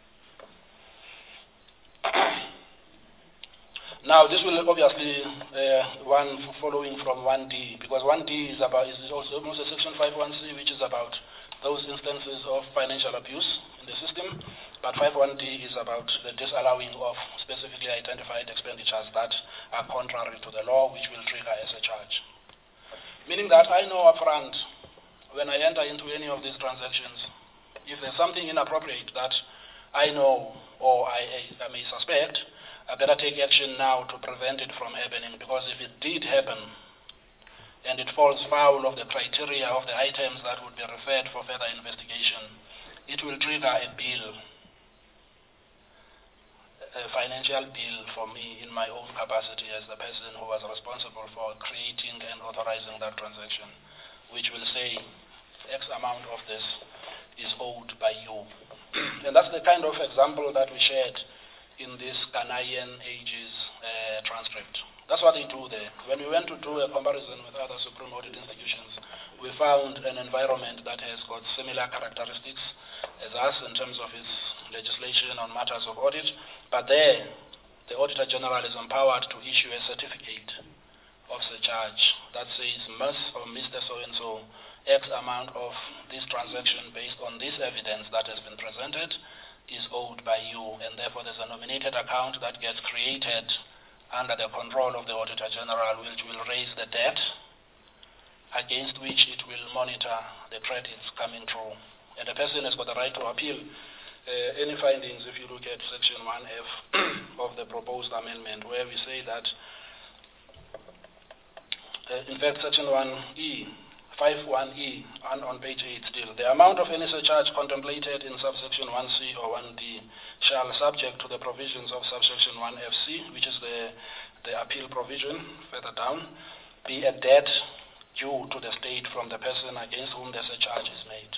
Now, this will obviously one following from 1D, because 1D is also a Section 51C, which is about those instances of financial abuse in the system, but 51D is about the disallowing of specifically identified expenditures that are contrary to the law, which will trigger as a charge. Meaning that I know upfront, when I enter into any of these transactions, if there's something inappropriate that I know or I may suspect, I better take action now to prevent it from happening, because if it did happen and it falls foul of the criteria of the items that would be referred for further investigation, it will trigger a bill, a financial bill for me in my own capacity as the person who was responsible for creating and authorizing that transaction, which will say X amount of this is owed by you. And that's the kind of example that we shared in this Ghanaian Ages transcript. That's what they do there. When we went to do a comparison with other Supreme Audit institutions, we found an environment that has got similar characteristics as us in terms of its legislation on matters of audit, but there, the Auditor General is empowered to issue a certificate of surcharge that says Ms. or Mr. So-and-so, X amount of this transaction based on this evidence that has been presented is owed by you, and therefore there's a nominated account that gets created under the control of the Auditor General, which will raise the debt against which it will monitor the credits coming through. And the person has got the right to appeal any findings if you look at Section 1F of the proposed amendment, where we say that, in fact, Section 1E, 51E, on page 8 still, the amount of any surcharge contemplated in subsection 1C or 1D shall, subject to the provisions of subsection 1FC, which is the appeal provision further down, be a debt due to the state from the person against whom the surcharge is made.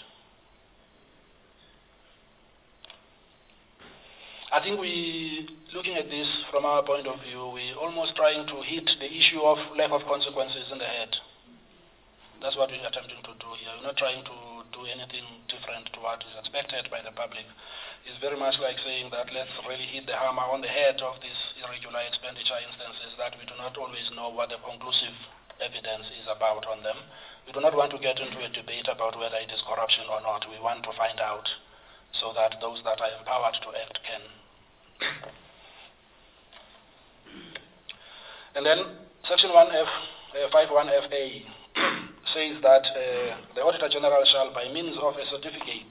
I think looking at this from our point of view, we're almost trying to hit the issue of lack of consequences in the head. That's what we're attempting to do here. We're not trying to do anything different to what is expected by the public. It's very much like saying that let's really hit the hammer on the head of these irregular expenditure instances that we do not always know what the conclusive evidence is about on them. We do not want to get into a debate about whether it is corruption or not. We want to find out so that those that are empowered to act can. And then Section 1F, 51FA says that the Auditor General shall, by means of a certificate,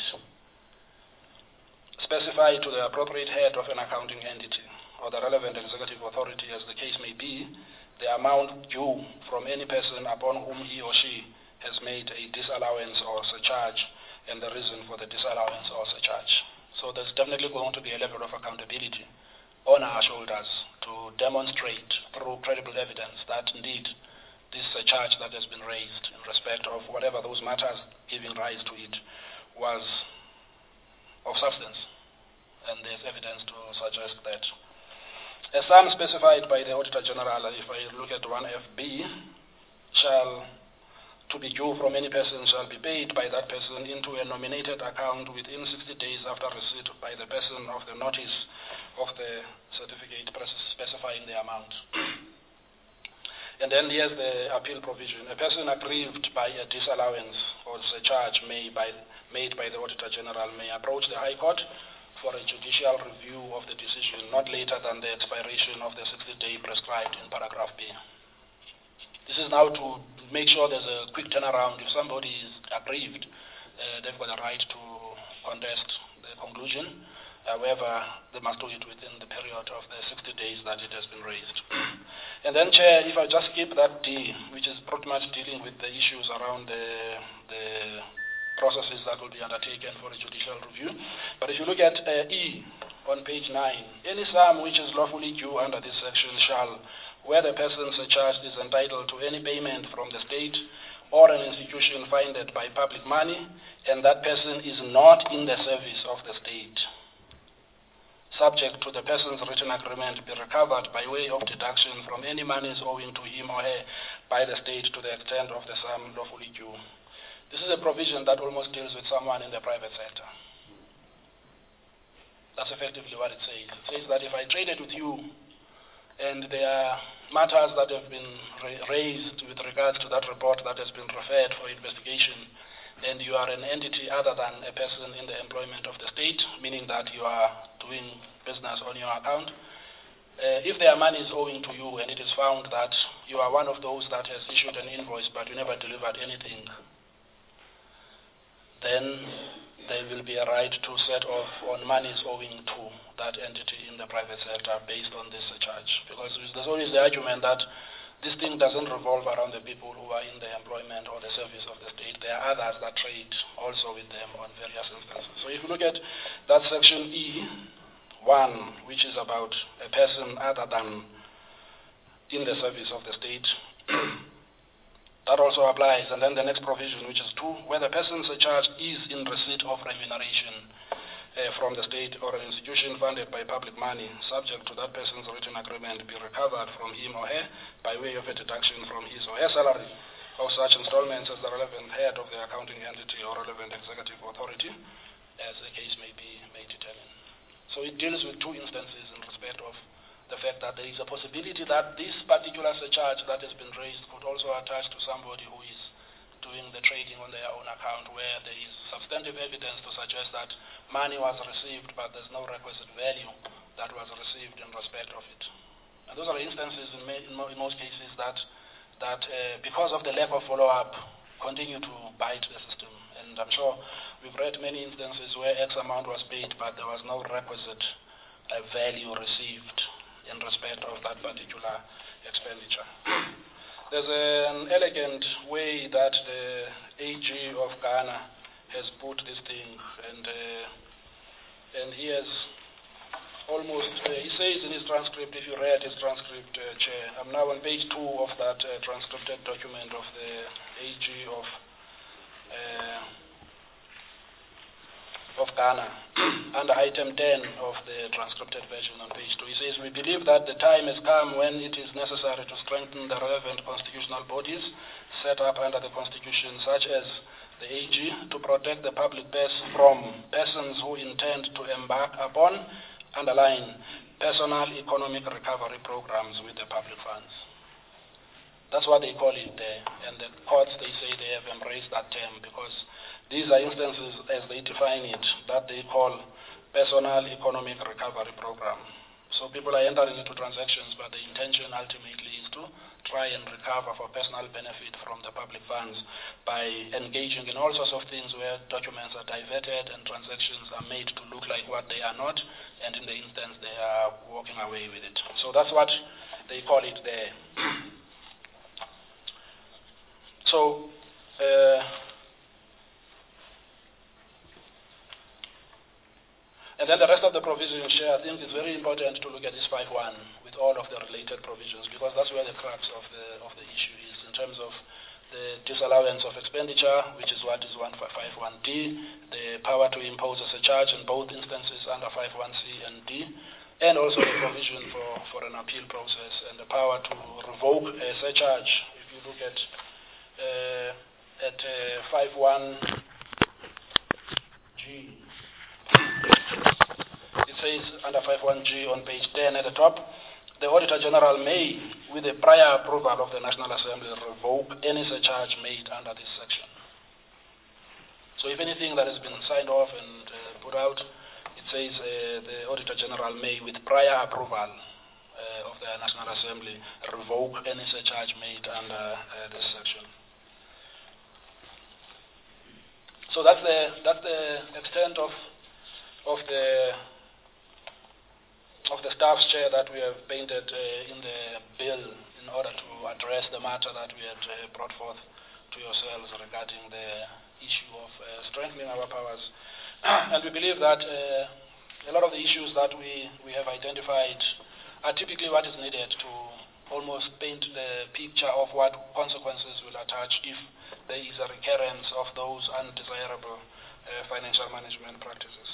specify to the appropriate head of an accounting entity or the relevant executive authority, as the case may be, the amount due from any person upon whom he or she has made a disallowance or surcharge and the reason for the disallowance or surcharge. So there's definitely going to be a level of accountability on our shoulders to demonstrate through credible evidence that indeed this surcharge that has been raised in respect of whatever those matters giving rise to it was of substance. And there's evidence to suggest that. A sum specified by the Auditor General, if I look at 1FB, shall to be due from any person shall be paid by that person into a nominated account within 60 days after receipt by the person of the notice of the certificate specifying the amount. And then here's the appeal provision. A person aggrieved by a disallowance or surcharge made by the Auditor General may approach the High Court for a judicial review of the decision not later than the expiration of the 60-day prescribed in paragraph B. This is now to make sure there's a quick turnaround. If somebody is aggrieved, they've got a right to contest the conclusion. However, they must do it within the period of the 60 days that it has been raised. And then, Chair, if I just skip that D, which is pretty much dealing with the issues around the processes that will be undertaken for a judicial review. But if you look at E on page 9, any sum which is lawfully due under this section shall, where the person surcharged is entitled to any payment from the state or an institution funded by public money, and that person is not in the service of the state, subject to the person's written agreement, be recovered by way of deduction from any monies owing to him or her by the state to the extent of the sum lawfully due. This is a provision that almost deals with someone in the private sector. That's effectively what it says. It says that if I traded with you and there are matters that have been raised with regards to that report that has been referred for investigation, and you are an entity other than a person in the employment of the state, meaning that you are doing business on your account, if there are monies owing to you and it is found that you are one of those that has issued an invoice but you never delivered anything, then there will be a right to set off on monies owing to that entity in the private sector based on this charge. Because there's always the argument that this thing doesn't revolve around the people who are in the employment or the service of the state. There are others that trade also with them on various instances. So if you look at that section E1, which is about a person other than in the service of the state, that also applies. And then the next provision, which is 2, where the person surcharged is in receipt of remuneration from the state or an institution funded by public money, subject to that person's written agreement, be recovered from him or her by way of a deduction from his or her salary of such installments as the relevant head of the accounting entity or relevant executive authority, as the case may determine. So it deals with 2 instances in respect of the fact that there is a possibility that this particular surcharge that has been raised could also attach to somebody who is doing the trading on their own account, where there is substantive evidence to suggest that money was received but there's no requisite value that was received in respect of it. And those are instances in most cases that because of the lack of follow-up continue to bite the system. And I'm sure we've read many instances where X amount was paid but there was no requisite value received in respect of that particular expenditure. There's an elegant way that the AG of Ghana has put this thing, and he has almost, he says in his transcript, if you read his transcript, Chair, I'm now on page 2 of that transcripted document of the AG of Ghana, under item 10 of the transcripted version on page 2. He says, we believe that the time has come when it is necessary to strengthen the relevant constitutional bodies set up under the Constitution, such as the AG, to protect the public purse from persons who intend to embark upon, underline, personal economic recovery programs with the public funds. That's what they call it there. And the courts, they say they have embraced that term because these are instances, as they define it, that they call personal economic recovery program. So people are entering into transactions, but the intention ultimately is to try and recover for personal benefit from the public funds by engaging in all sorts of things where documents are diverted and transactions are made to look like what they are not, and in the instance they are walking away with it. So that's what they call it there. So, and then the rest of the provisions, Chair, I think it's very important to look at this 5.1 with all of the related provisions, because that's where the crux of the issue is in terms of the disallowance of expenditure, which is what is 151D, the power to impose a surcharge in both instances under 51C and D, and also the provision for an appeal process and the power to revoke a surcharge. If you look at 51G, it says under 51G on page 10 at the top, the Auditor General may, with the prior approval of the National Assembly, revoke any surcharge made under this section. So if anything that has been signed off and put out, it says the Auditor General may, with prior approval of the National Assembly, revoke any surcharge made under this section. So that's the extent of the staff's chair that we have painted in the bill in order to address the matter that we had brought forth to yourselves regarding the issue of strengthening our powers. And we believe that a lot of the issues that we have identified are typically what is needed to almost paint the picture of what consequences will attach if there is a recurrence of those undesirable financial management practices.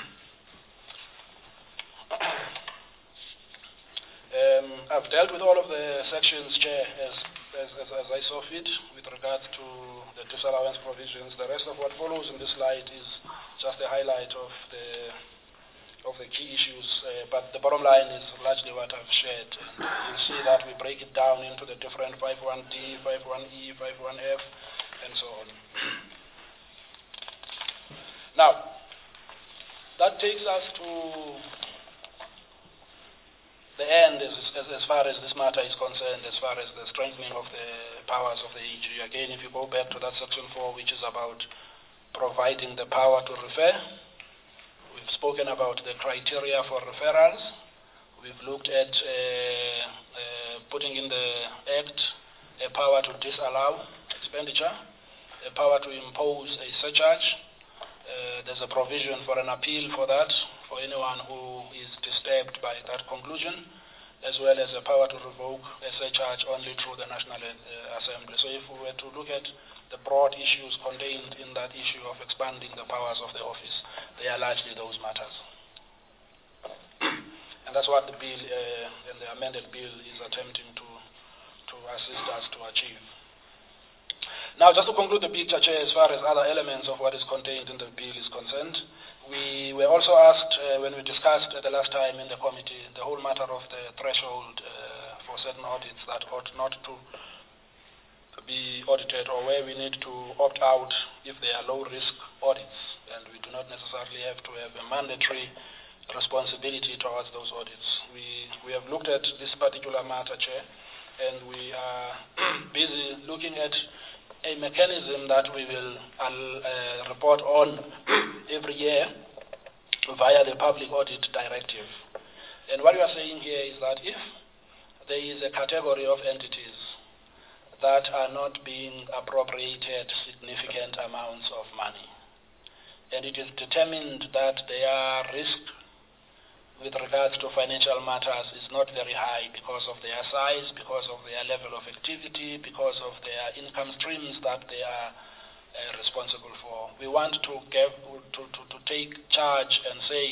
I've dealt with all of the sections, Chair, as I saw fit with regards to the disallowance provisions. The rest of what follows in this slide is just a highlight of the key issues, but the bottom line is largely what I've shared. You'll see that we break it down into the different 51D, 51E, 51F, and so on. Now, that takes us to the end as far as this matter is concerned, as far as the strengthening of the powers of the AG. Again, if you go back to that section 4, which is about providing the power to refer, we've spoken about the criteria for referrals. We've looked at putting in the Act a power to disallow expenditure, a power to impose a surcharge. There's a provision for an appeal for that, for anyone who is disturbed by that conclusion, as well as a power to revoke a surcharge only through the National Assembly. So if we were to look at the broad issues contained in that issue of expanding the powers of the office, they are largely those matters. And that's what the bill and the amended bill is attempting to assist us to achieve. Now, just to conclude the picture, Chair, as far as other elements of what is contained in the bill is concerned, we were also asked when we discussed the last time in the committee the whole matter of the threshold for certain audits that ought not to be audited, or where we need to opt out if they are low-risk audits, and we do not necessarily have to have a mandatory responsibility towards those audits. We have looked at this particular matter, Chair, and we are busy looking at a mechanism that we will report on every year via the Public Audit Directive. And what we are saying here is that if there is a category of entities that are not being appropriated significant amounts of money, and it is determined that their risk with regards to financial matters is not very high because of their size, because of their level of activity, because of their income streams that they are responsible for. We want to take charge and say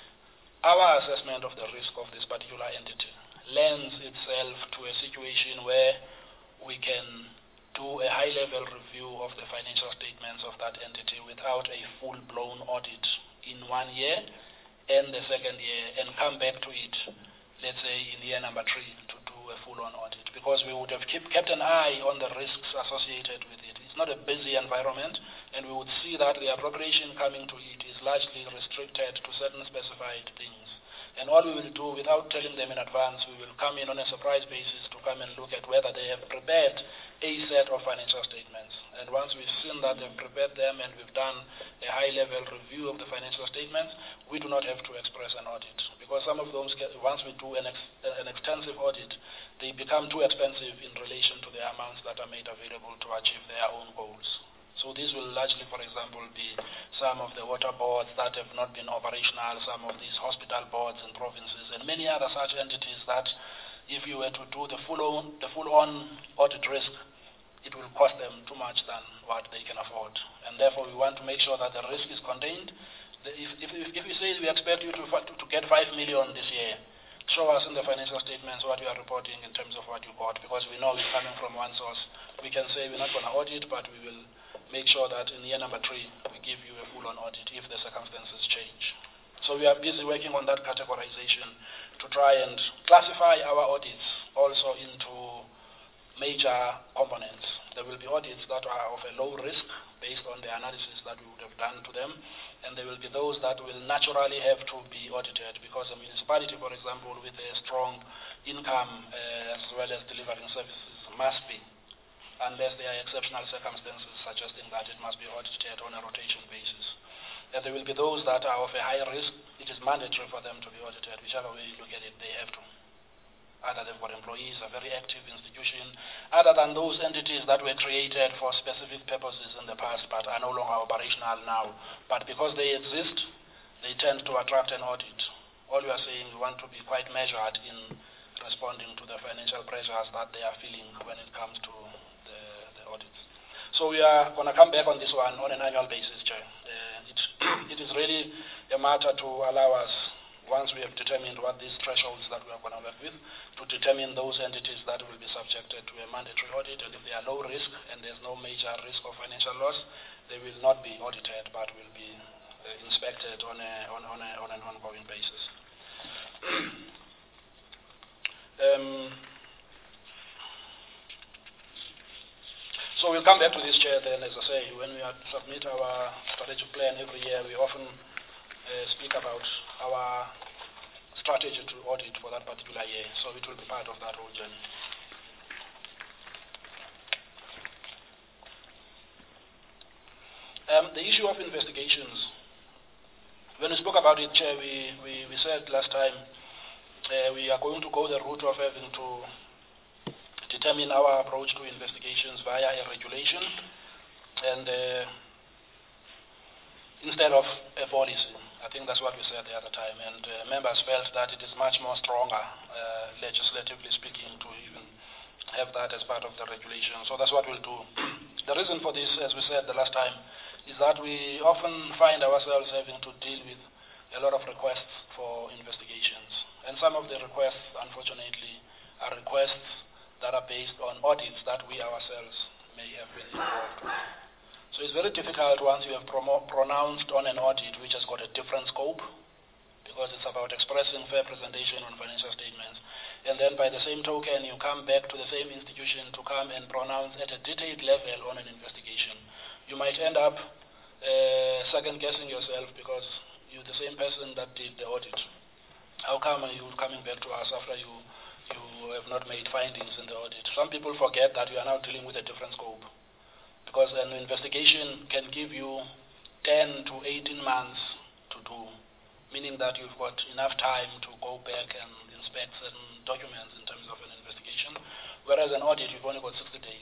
our assessment of the risk of this particular entity lends itself to a situation where we can do a high-level review of the financial statements of that entity without a full-blown audit in 1 year and the second year, and come back to it, let's say in year number 3, to do a full-on audit, because we would have kept an eye on the risks associated with it. It's not a busy environment, and we would see that the appropriation coming to it is largely restricted to certain specified things. And all we will do, without telling them in advance, we will come in on a surprise basis to come and look at whether they have prepared a set of financial statements. And once we've seen that they've prepared them and we've done a high-level review of the financial statements, we do not have to express an audit. Because some of those, once we do an extensive audit, they become too expensive in relation to the amounts that are made available to achieve their own goals. So these will largely, for example, be some of the water boards that have not been operational, some of these hospital boards in provinces, and many other such entities that if you were to do the full-on audit risk, it will cost them too much than what they can afford. And therefore, we want to make sure that the risk is contained. If we say we expect you to get 5 million this year, show us in the financial statements what you are reporting in terms of what you got, because we know it's coming from one source. We can say we're not going to audit, but we will make sure that in year number 3, we give you a full-on audit if the circumstances change. So we are busy working on that categorization to try and classify our audits also into major components. There will be audits that are of a low risk based on the analysis that we would have done to them, and there will be those that will naturally have to be audited, because a municipality, for example, with a strong income as well as delivering services must be, unless there are exceptional circumstances suggesting that it must be audited on a rotation basis. And there will be those that are of a higher risk. It is mandatory for them to be audited. Whichever way you look at it, they have to. Either they've got employees, a very active institution, other than those entities that were created for specific purposes in the past but are no longer operational now. But because they exist, they tend to attract an audit. All you are saying, we want to be quite measured in responding to the financial pressures that they are feeling when it comes to the audits. So we are going to come back on this one on an annual basis, Chair. It is really a matter to allow us, once we have determined what these thresholds that we are going to work with, to determine those entities that will be subjected to a mandatory audit, and if they are low risk and there's no major risk of financial loss, they will not be audited but will be inspected on an ongoing basis. So we'll come back to this, Chair, then, as I say, when we submit our strategic plan every year, we often speak about our strategy to audit for that particular year, so it will be part of that whole journey. The issue of investigations, when we spoke about it, Chair, we said last time we are going to go the route of having to determine our approach to investigations via a regulation and instead of a policy. I think that's what we said the other time, and members felt that it is much more stronger, legislatively speaking, to even have that as part of the regulation. So that's what we'll do. The reason for this, as we said the last time, is that we often find ourselves having to deal with a lot of requests for investigations. And some of the requests, unfortunately, are requests that are based on audits that we ourselves may have been involved with. So it's very difficult once you have pronounced on an audit which has got a different scope, because it's about expressing fair presentation on financial statements. And then by the same token, you come back to the same institution to come and pronounce at a detailed level on an investigation. You might end up second-guessing yourself because you're the same person that did the audit. How come are you coming back to us after you have not made findings in the audit? Some people forget that you are now dealing with a different scope, because an investigation can give you 10 to 18 months to do, meaning that you've got enough time to go back and inspect certain documents in terms of an investigation, whereas an audit you've only got 60 days.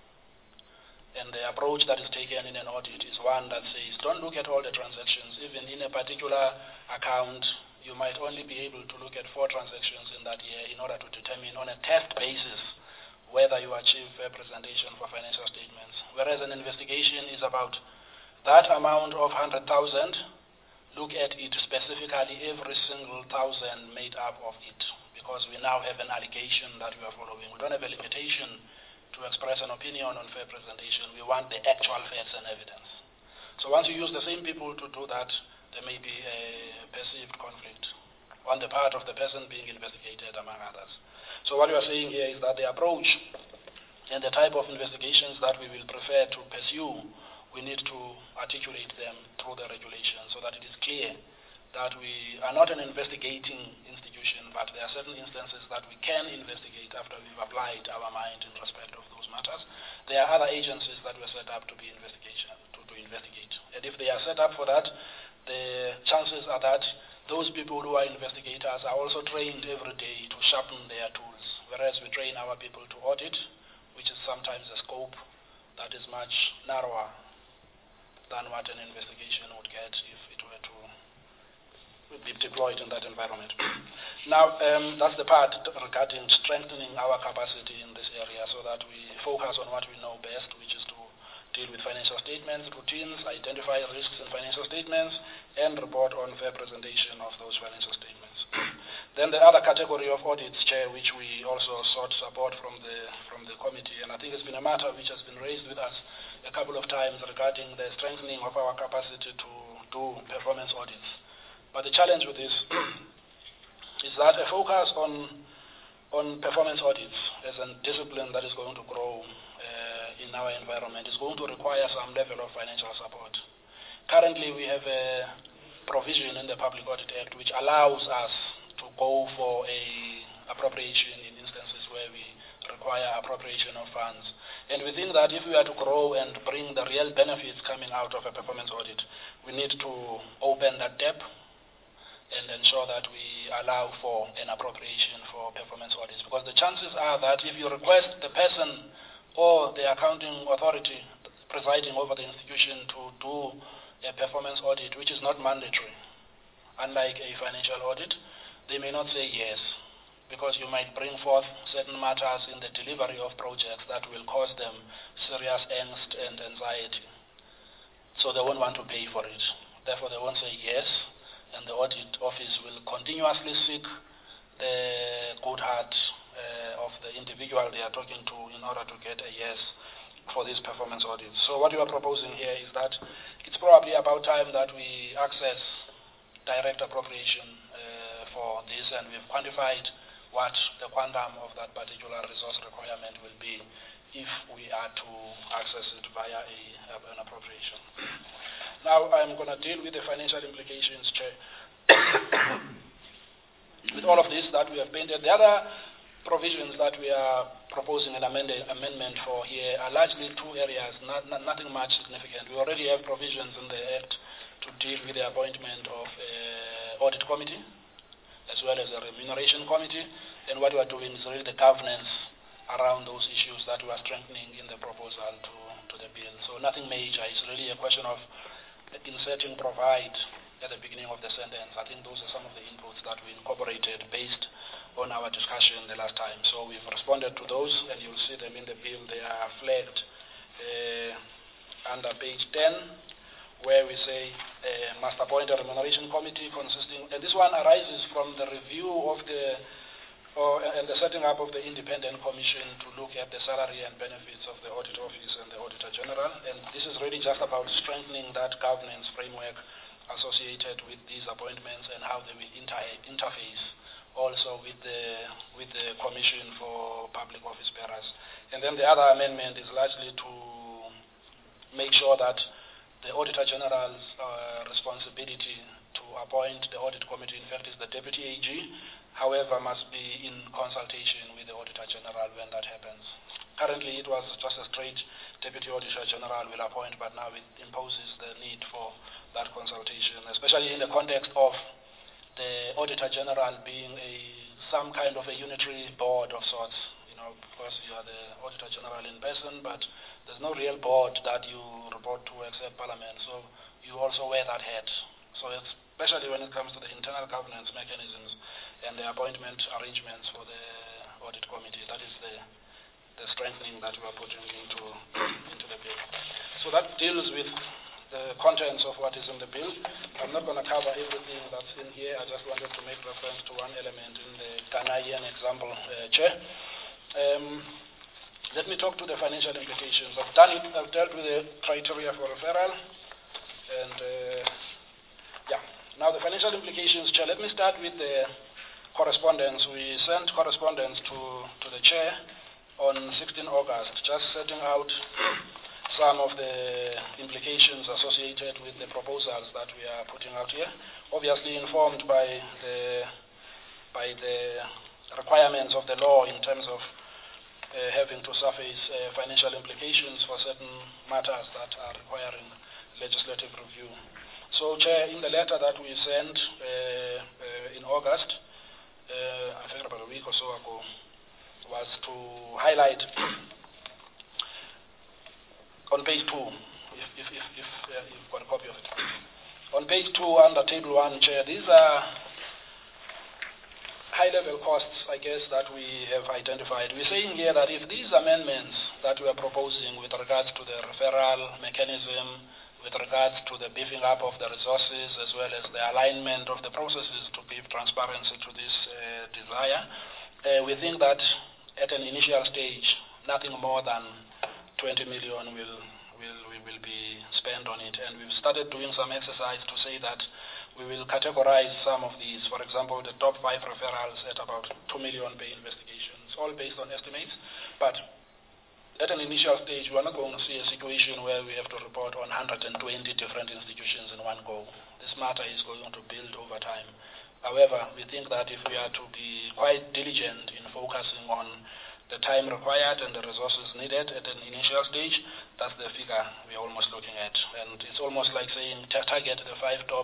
And the approach that is taken in an audit is one that says, don't look at all the transactions. Even in a particular account, you might only be able to look at 4 transactions in that year in order to determine on a test basis whether you achieve fair presentation for financial statements. Whereas an investigation is about that amount of 100,000, look at it specifically, every single thousand made up of it, because we now have an allegation that we are following. We don't have a limitation to express an opinion on fair presentation. We want the actual facts and evidence. So once you use the same people to do that, there may be a perceived conflict on the part of the person being investigated, among others. So what you are saying here is that the approach and the type of investigations that we will prefer to pursue, we need to articulate them through the regulation so that it is clear that we are not an investigating institution, but there are certain instances that we can investigate after we've applied our mind in respect of those matters. There are other agencies that were set up to be to investigate. And if they are set up for that, the chances are that those people who are investigators are also trained every day to sharpen their tools, whereas we train our people to audit, which is sometimes a scope that is much narrower than what an investigation would get if it were to be deployed in that environment. Now, that's the part regarding strengthening our capacity in this area so that we focus on what we know best, which is to deal with financial statements, routines, identify risks in financial statements, and report on fair presentation of those financial statements. Then the other category of audits, Chair, which we also sought support from the committee, and I think it's been a matter which has been raised with us a couple of times regarding the strengthening of our capacity to do performance audits. But the challenge with this is that a focus on performance audits as a discipline that is going to grow in our environment is going to require some level of financial support. Currently, we have a provision in the Public Audit Act which allows us to go for a appropriation in instances where we require appropriation of funds. And within that, if we are to grow and bring the real benefits coming out of a performance audit, we need to open that tap and ensure that we allow for an appropriation for performance audits. Because the chances are that if you request the person or the accounting authority presiding over the institution to do a performance audit, which is not mandatory, unlike a financial audit, they may not say yes, because you might bring forth certain matters in the delivery of projects that will cause them serious angst and anxiety. So they won't want to pay for it. Therefore, they won't say yes, and the audit office will continuously seek the good heart of the individual they are talking to in order to get a yes for these performance audits. So what we are proposing here is that it's probably about time that we access direct appropriation for this, and we've quantified what the quantum of that particular resource requirement will be if we are to access it via an appropriation. Now I'm going to deal with the financial implications, Chair. With all of this that we have painted, the other provisions that we are proposing an amendment for here are largely two areas, nothing much significant. We already have provisions in the Act to deal with the appointment of audit committee, as well as a remuneration committee, and what we are doing is really the governance around those issues that we are strengthening in the proposal to the bill. So nothing major. It's really a question of inserting provide at the beginning of the sentence. I think those are some of the inputs that we incorporated based on our discussion the last time. So we've responded to those, and you'll see them in the bill. They are flagged under page 10, where we say must appoint a remuneration committee consisting, and this one arises from the review of and the setting up of the independent commission to look at the salary and benefits of the audit office and the auditor general. And this is really just about strengthening that governance framework associated with these appointments and how they will interface also with the Commission for Public Office Bearers. And then the other amendment is largely to make sure that the Auditor General's responsibility to appoint the audit committee, in fact, is the Deputy AG, however, must be in consultation with the Auditor General when that happens. Currently, it was just a straight Deputy Auditor General will appoint, but now it imposes the need for that consultation, especially in the context of the Auditor General being some kind of a unitary board of sorts, because you are the Auditor General in person, but there's no real board that you report to except Parliament, so you also wear that hat. So especially when it comes to the internal governance mechanisms and the appointment arrangements for the audit committee, that is the strengthening that we are putting into the bill. So that deals with the contents of what is in the bill. I'm not going to cover everything that's in here. I just wanted to make reference to one element in the Ghanaian example, Chair. Let me talk to the financial implications. I've dealt with the criteria for referral, and now the financial implications, Chair. Let me start with the correspondence. We sent correspondence to the Chair on 16 August, just setting out some of the implications associated with the proposals that we are putting out here, obviously informed by the requirements of the law in terms of having to surface financial implications for certain matters that are requiring legislative review. So, Chair, in the letter that we sent in August, I think about a week or so ago, was to highlight on page 2, if you've got a copy of it. On page 2, under table 1, Chair, these are high-level costs, I guess, that we have identified. We're saying here that if these amendments that we are proposing with regards to the referral mechanism, with regards to the beefing up of the resources, as well as the alignment of the processes to give transparency to this desire, we think that at an initial stage, nothing more than 20 million will be spent on it. And we've started doing some exercise to say that we will categorize some of these. For example, the top 5 referrals at about 2 million per investigation. It's all based on estimates. But at an initial stage, we're not going to see a situation where we have to report on 120 different institutions in one go. This matter is going to build over time. However, we think that if we are to be quite diligent in focusing on the time required and the resources needed at an initial stage, that's the figure we're almost looking at. And it's almost like saying target the 5 top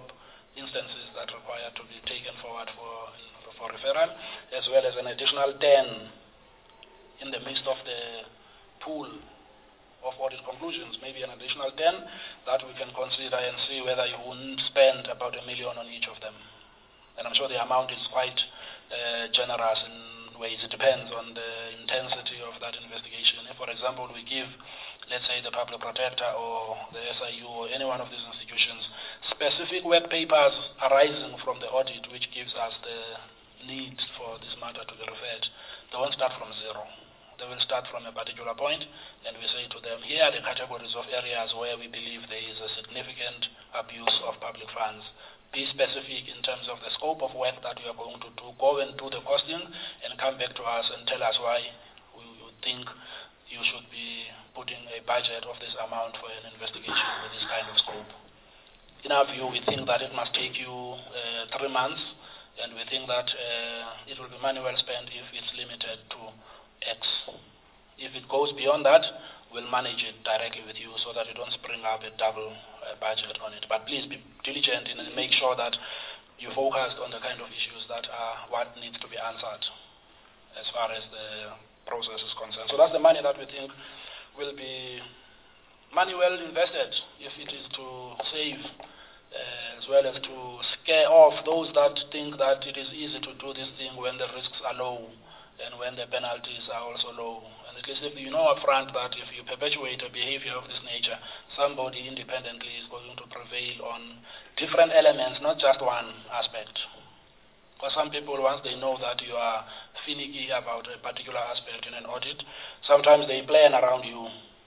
instances that require to be taken forward for referral, as well as an additional 10 in the midst of the pool of audit conclusions, maybe an additional 10 that we can consider and see whether you wouldn't spend about $1 million on each of them. And I'm sure the amount is quite generous in ways. It depends on the intensity of that investigation. If, for example, we give, let's say, the public protector or the SIU or any one of these institutions specific work papers arising from the audit, which gives us the need for this matter to be referred, they won't start from zero. They will start from a particular point, and we say to them, here are the categories of areas where we believe there is a significant abuse of public funds. Be specific in terms of the scope of work that we are going to do. Go and do the costing and come back to us and tell us why we think you should be putting a budget of this amount for an investigation with this kind of scope. In our view, we think that it must take you 3 months, and we think that it will be money well spent if it's limited to X. If it goes beyond that, we'll manage it directly with you so that you don't spring up a double budget on it. But please be diligent and make sure that you focused on the kind of issues that are what needs to be answered as far as the process is concerned. So that's the money that we think will be money well invested if it is to save as well as to scare off those that think that it is easy to do this thing when the risks are low and when the penalties are also low. And at least if you know up front that if you perpetuate a behavior of this nature, somebody independently is going to prevail on different elements, not just one aspect. For some people, once they know that you are finicky about a particular aspect in an audit, sometimes they plan around you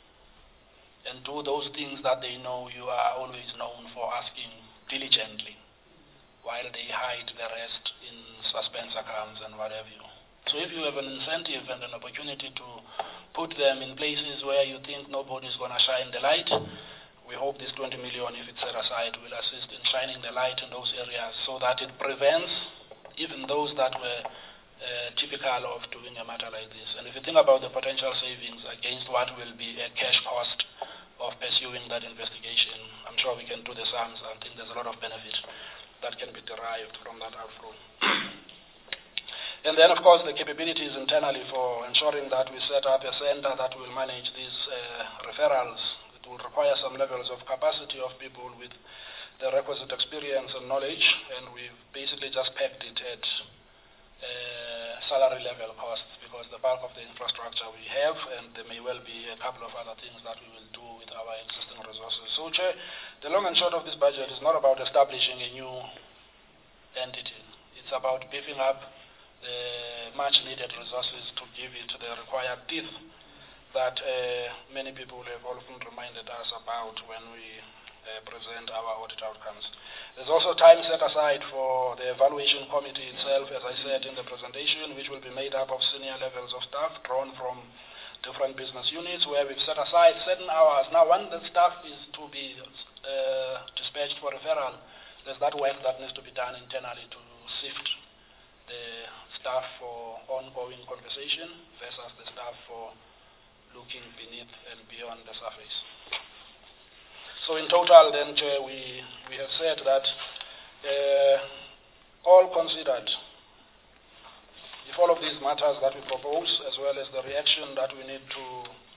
and do those things that they know you are always known for asking diligently, while they hide the rest in suspense accounts and what have you. So if you have an incentive and an opportunity to put them in places where you think nobody's going to shine the light, we hope this 20 million, if it's set aside, will assist in shining the light in those areas so that it prevents even those that were typical of doing a matter like this. And if you think about the potential savings against what will be a cash cost of pursuing that investigation, I'm sure we can do the sums. I think there's a lot of benefit that can be derived from that outflow. And then, of course, the capabilities internally for ensuring that we set up a center that will manage these referrals. It will require some levels of capacity of people with the requisite experience and knowledge, and we've basically just pegged it at salary level costs because the bulk of the infrastructure we have, and there may well be a couple of other things that we will do with our existing resources. So, Chair, the long and short of this budget is not about establishing a new entity. It's about beefing up the much-needed resources to give it the required teeth that many people have often reminded us about when we present our audit outcomes. There's also time set aside for the evaluation committee itself, as I said in the presentation, which will be made up of senior levels of staff drawn from different business units, where we've set aside certain hours. Now, when the staff is to be dispatched for referral, there's that work that needs to be done internally to sift the staff for ongoing conversation versus the staff for looking beneath and beyond the surface. So in total then, Chair, we have said that all considered, if all of these matters that we propose, as well as the reaction that we need to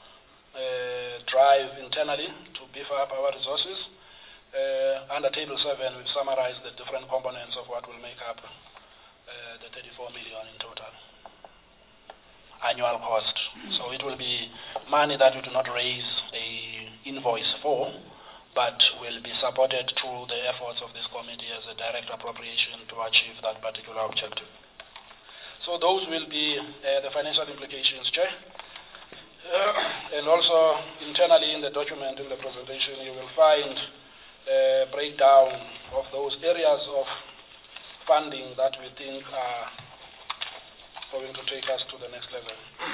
drive internally to beef up our resources, under Table 7 we've summarized the different components of what will make up the 34 million in total annual cost. So it will be money that we do not raise a invoice for, but will be supported through the efforts of this committee as a direct appropriation to achieve that particular objective. So those will be the financial implications, Chair. And also internally in the document, in the presentation, you will find a breakdown of those areas of funding that we think are going to take us to the next level.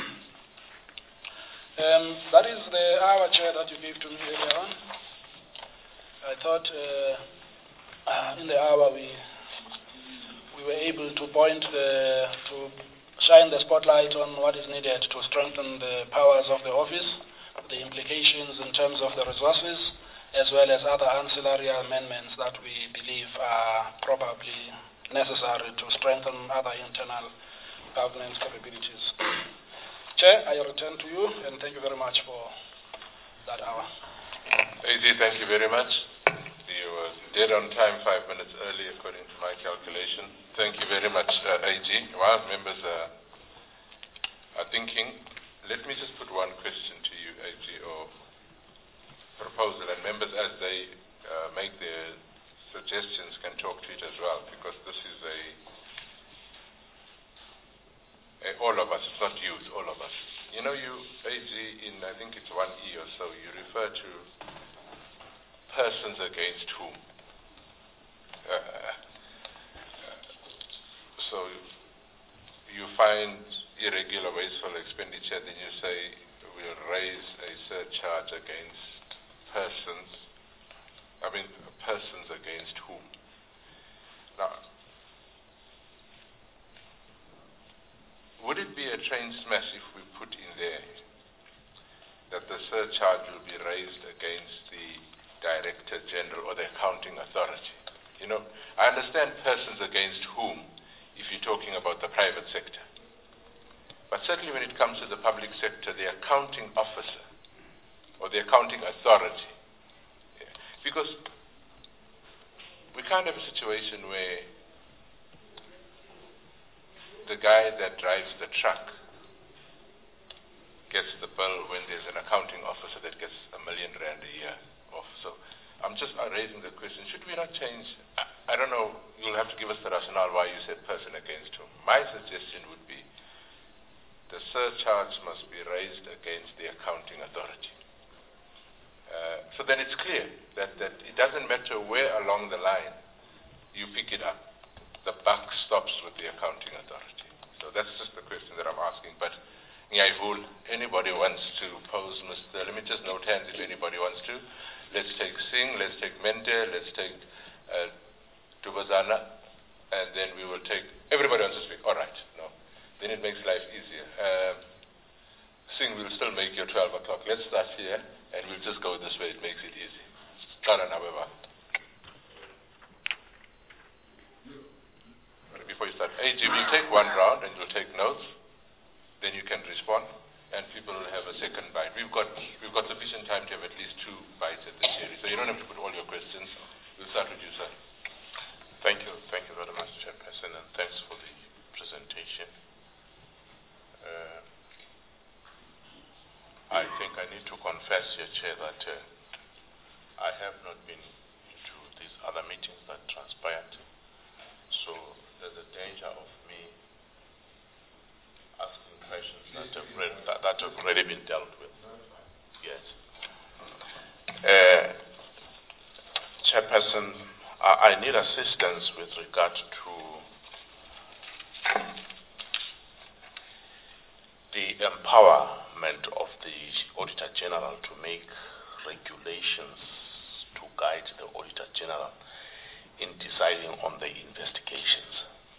That is the hour, Chair, that you gave to me earlier on. I thought in the hour we were able to to shine the spotlight on what is needed to strengthen the powers of the office, the implications in terms of the resources, as well as other ancillary amendments that we believe are probably necessary to strengthen other internal governance capabilities. Chair, I return to you, and thank you very much for that hour. AG, thank you very much. You were dead on time, 5 minutes early, according to my calculation. Thank you very much, AG. While members are thinking, let me just put one question to you, AG, or proposal, and members, as they make their suggestions, can talk to it as well, because this is all of us, it's not you, it's all of us. You know, you, AG, in I think it's 1E or so, you refer to persons against whom. So you find irregular wasteful expenditure, then you say we'll raise a surcharge against persons. I mean, persons against whom? Now, would it be a train smash if we put in there that the surcharge will be raised against the Director General or the Accounting Authority? You know, I understand persons against whom if you're talking about the private sector. But certainly when it comes to the public sector, the accounting officer or the accounting authority, because we can't have a situation where the guy that drives the truck gets the bill when there's an accounting officer that gets R1 million a year off. So I'm just raising the question, should we not change? I don't know, you'll have to give us the rationale why you said person against whom. My suggestion would be the surcharge must be raised against the accounting authority. So then it's clear that it doesn't matter where along the line you pick it up. The buck stops with the accounting authority. So that's just the question that I'm asking. But anybody wants to pose, let me just note hands if anybody wants to. Let's take Singh, let's take Mente, let's take Dubazana, and then we will take, everybody wants to speak. All right, no. Then it makes life easier. Singh, we'll still make your 12 o'clock. Let's start here, and we'll just go this way. It makes it easy. Before you start, AG, we'll take one round and you'll take notes. Then you can respond, and people will have a second bite. We've got sufficient time to have at least 2 bites at the series, so you don't have to put all your questions. We'll start with you, sir. Thank you very much, Chairperson, and thanks for the presentation. I think I need to confess here, Chair, that I have not been to these other meetings that transpired. So there's a danger of me asking questions that have already been dealt with. Yes. Chairperson, I need assistance with regard to the empowerment of the Auditor General to make regulations to guide the Auditor General in deciding on the investigations.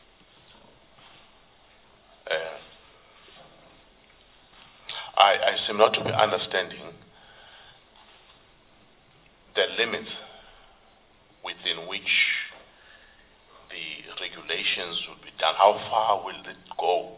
I seem not to be understanding the limits within which the regulations will be done. How far will it go?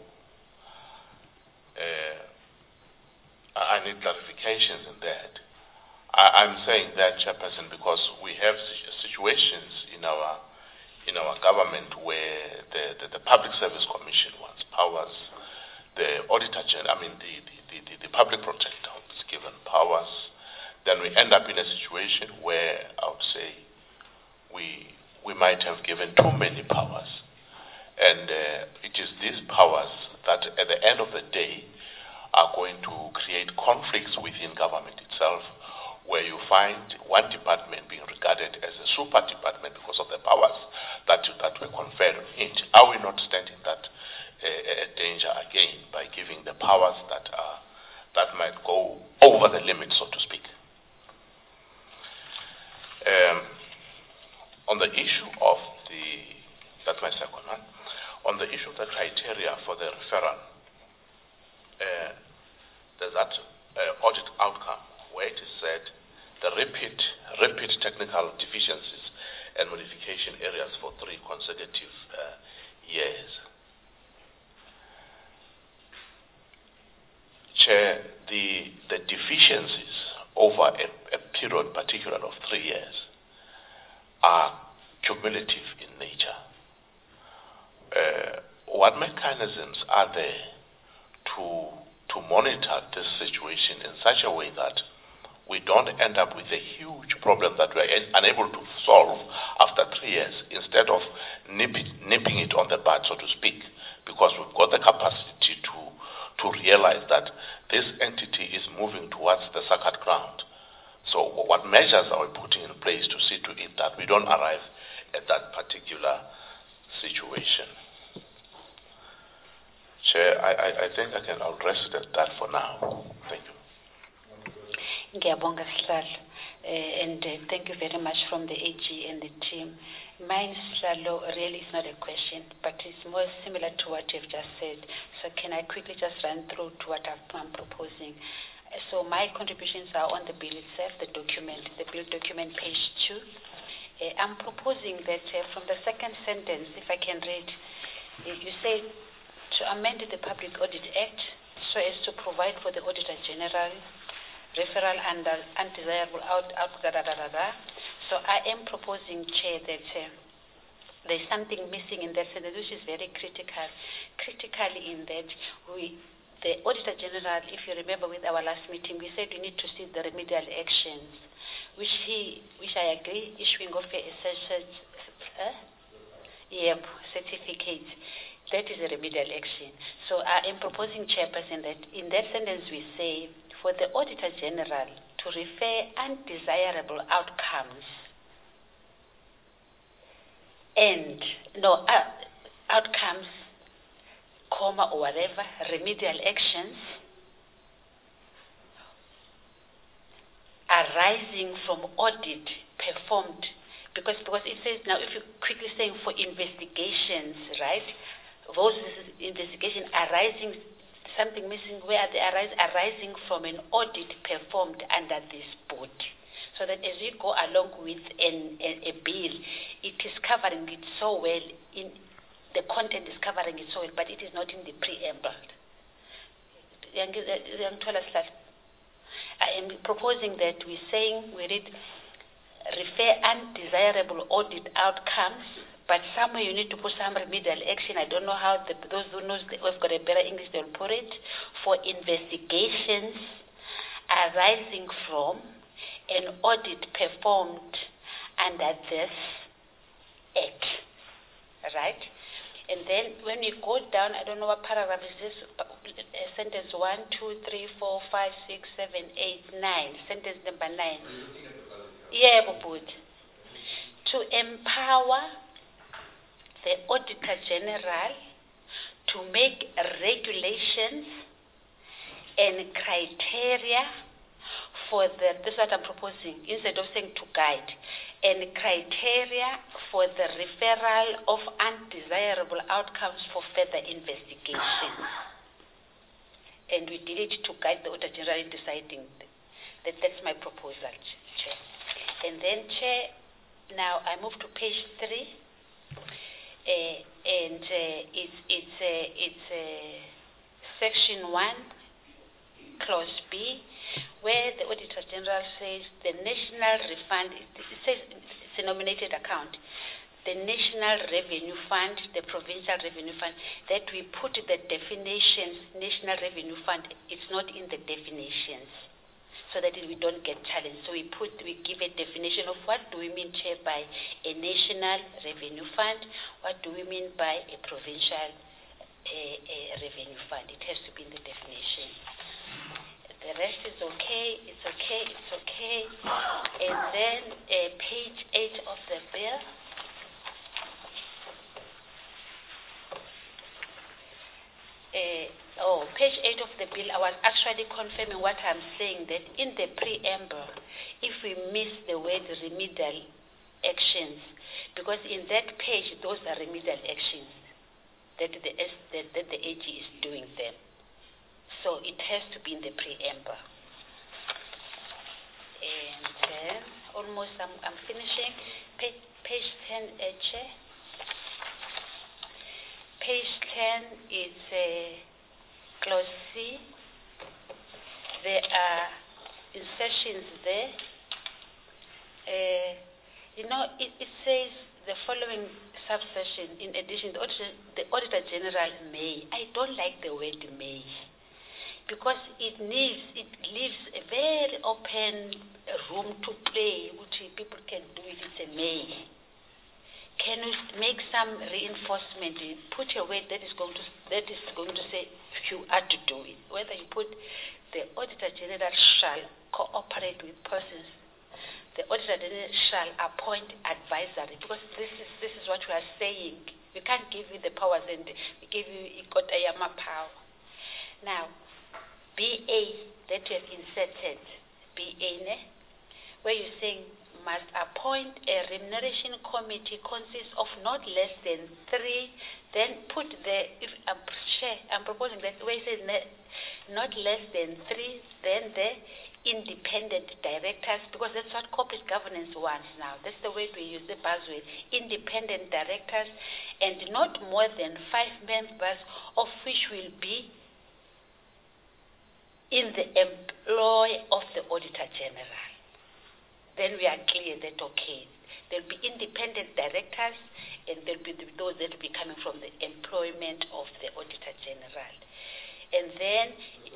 I need clarifications in that. I'm saying that, Chairperson, because we have situations in our government where the Public Service Commission wants powers, the Auditor General, the Public Protector is given powers. Then we end up in a situation where I would say we might have given too many powers, and it is these powers that, at the end of the day, are going to create conflicts within government itself, where you find one department being regarded as a super department because of the powers that were conferred on it. Are we not standing that danger again by giving the powers that might go over the limit, so to speak? On the issue of that's my second one, on the issue of the criteria for the referral, there's that audit outcome where it is said the repeat technical deficiencies and modification areas for 3 consecutive years. Chair, the deficiencies over a period particular of 3 years are cumulative in nature. What mechanisms are there to monitor this situation in such a way that we don't end up with a huge problem that we are unable to solve after 3 years, instead of nipping it on the bud, so to speak, because we've got the capacity to realize that this entity is moving towards the sacred ground. So what measures are we putting in place to see to it that we don't arrive at that particular situation? Chair, I think I'll rest at that for now. Thank you. Ngiyabonga Sihlalo, and thank you very much from the AG and the team. Mine, Sihlalo, really is not a question, but it's more similar to what you've just said. So can I quickly just run through to what I'm proposing? So my contributions are on the bill itself, the bill document, page 2. I'm proposing that from the second sentence, if I can read, you say to amend the Public Audit Act so as to provide for the Auditor General referral under undesirable So I am proposing, Chair, that there's something missing in that sentence, which is very critical. Critically in that the Auditor General, if you remember with our last meeting, we said we need to see the remedial actions, which I agree, issuing of a certificate. That is a remedial action. So I am proposing, Chairperson, that in that sentence we say, for the Auditor General to refer undesirable outcomes outcomes, comma, or whatever, remedial actions arising from audit performed, because it says now, if you're quickly saying for investigations, right, those investigations arising, something missing where they arising from an audit performed under this board. So that as we go along with a bill, it is covering it so well, the content is covering it so well, but it is not in the preamble. I am proposing that we read refer undesirable audit outcomes, but somewhere you need to put some remedial action. I don't know how those who knows who've got a better English, they'll put it, for investigations arising from an audit performed under this act, right? And then when we go down, I don't know what paragraph is this, sentence 1, 2, 3, 4, 5, 6, 7, 8, 9, sentence number 9. Yeah, Bubud. To empower the Auditor General to make regulations and criteria for this is what I'm proposing, instead of saying to guide, and criteria for the referral of undesirable outcomes for further investigation. And we did it to guide the Auditor General in deciding that. That's my proposal, Chair. And then, Chair, now I move to page 3. And it's section 1, clause B, where the Auditor General says the national refund, it says it's a nominated account, the National Revenue Fund, the Provincial Revenue Fund, that we put the definitions, National Revenue Fund, it's not in the definitions, so that we don't get challenged. So we give a definition of what do we mean, Chair, by a National Revenue Fund, what do we mean by a Provincial Revenue Fund. It has to be in the definition. The rest is okay, it's okay, it's okay. And then page 8 of the bill. Page 8 of the bill, I was actually confirming what I'm saying, that in the preamble, if we miss the word remedial actions, because in that page, those are remedial actions that the AG is doing them. So it has to be in the preamble. And almost, I'm finishing. Page 10, Chair. Page 10 is clause C. There are insertions there. It says the following subsection, in addition, the Auditor General may. I don't like the word may, because it leaves a very open room to play, which people can do it. It's a may. Can we make some reinforcement? Put a word that is going to say you are to do it. Whether you put the Auditor General shall cooperate with persons. The Auditor General shall appoint advisory, because this is what we are saying. We can't give you the powers, and we give you Ikotayama power. Now, BA that you have inserted, BA, where you're saying must appoint a remuneration committee consists of not less than 3, then put I'm proposing that where it says not less than 3, then the independent directors, because that's what corporate governance wants now. That's the way we use the buzzword, independent directors, and not more than 5 members, of which will be in the employ of the Auditor General. Then we are clear that, okay, there'll be independent directors, and there'll be those that will be coming from the employment of the Auditor General. And then,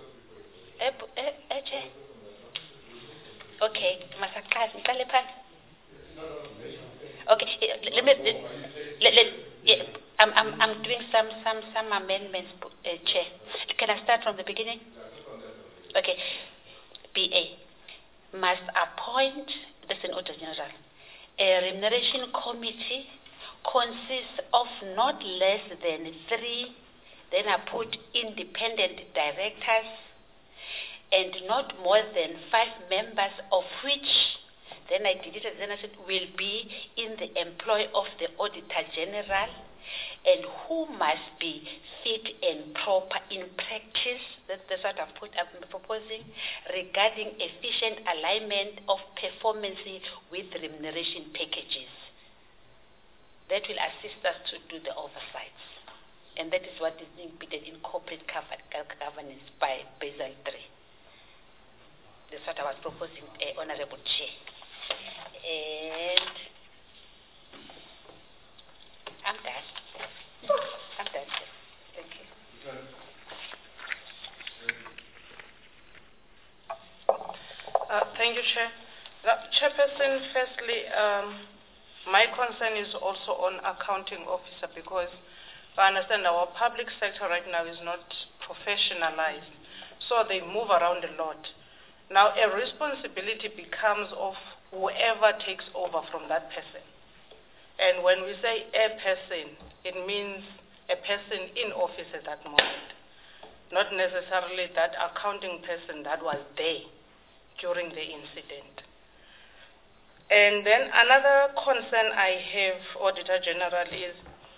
okay, I'm doing some amendments, Chair. Can I start from the beginning? Okay. BA must appoint, that's an Auditor General, a remuneration committee consists of not less than 3, then I put independent directors, and not more than 5 members, of which, then I deleted, then I said, will be in the employ of the Auditor General, and who must be fit and proper in practice. That's what I'm proposing, regarding efficient alignment of performance with remuneration packages. That will assist us to do the oversights. And that is what is included in corporate governance by Basel III. That's what I was proposing, Honorable Chair. And I'm done. Thank you. Thank you, Chair. Chairperson, firstly, my concern is also on accounting officer, because I understand our public sector right now is not professionalized, so they move around a lot. Now, a responsibility becomes of whoever takes over from that person. And when we say a person, it means a person in office at that moment, not necessarily that accounting person that was there during the incident. And then another concern I have, Auditor General, is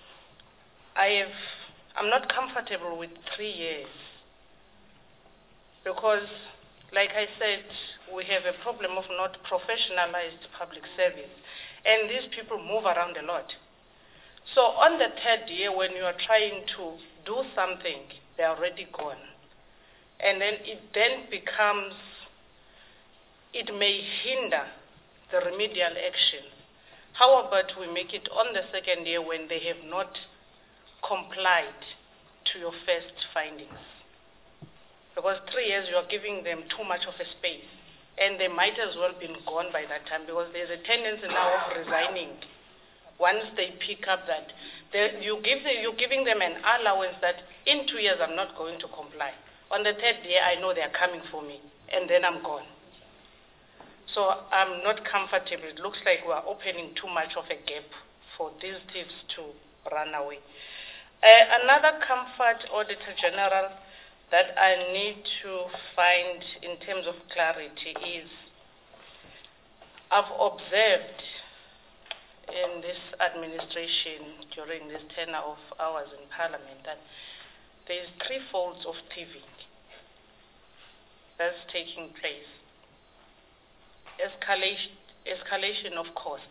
I'm not comfortable with 3 years, because, like I said, we have a problem of not professionalized public service, and these people move around a lot. So on the 3rd year, when you are trying to do something, they're already gone. And then it becomes, it may hinder the remedial action. How about we make it on the 2nd year when they have not complied to your first findings? Because 3 years, you are giving them too much of a space, and they might as well been gone by that time, because there's a tendency now of resigning once they pick up that you're giving them an allowance that in 2 years I'm not going to comply. On the 3rd year, I know they're coming for me, and then I'm gone. So I'm not comfortable. It looks like we're opening too much of a gap for these thieves to run away. Another comfort, Auditor General, that I need to find in terms of clarity is, I've observed in this administration during this tenure of ours in Parliament that there's 3 folds of thieving that's taking place. escalation of cost.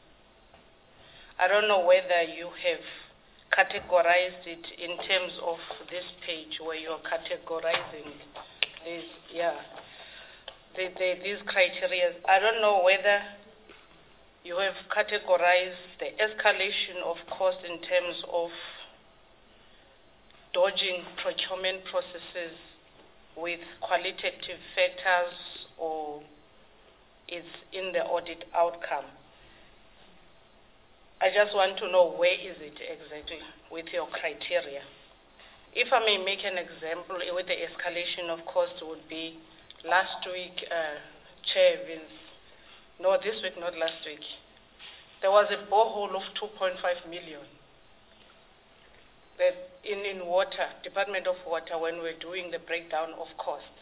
I don't know whether you have categorized it in terms of this page where you're categorizing these, these criteria. I don't know whether you have categorized the escalation of cost in terms of dodging procurement processes with qualitative factors, or it's in the audit outcome. I just want to know where is it exactly with your criteria. If I may make an example with the escalation of cost would be last week, Chair Vince, no, this week, not last week, there was a borehole of 2.5 million that in water, Department of Water, when we're doing the breakdown of costs.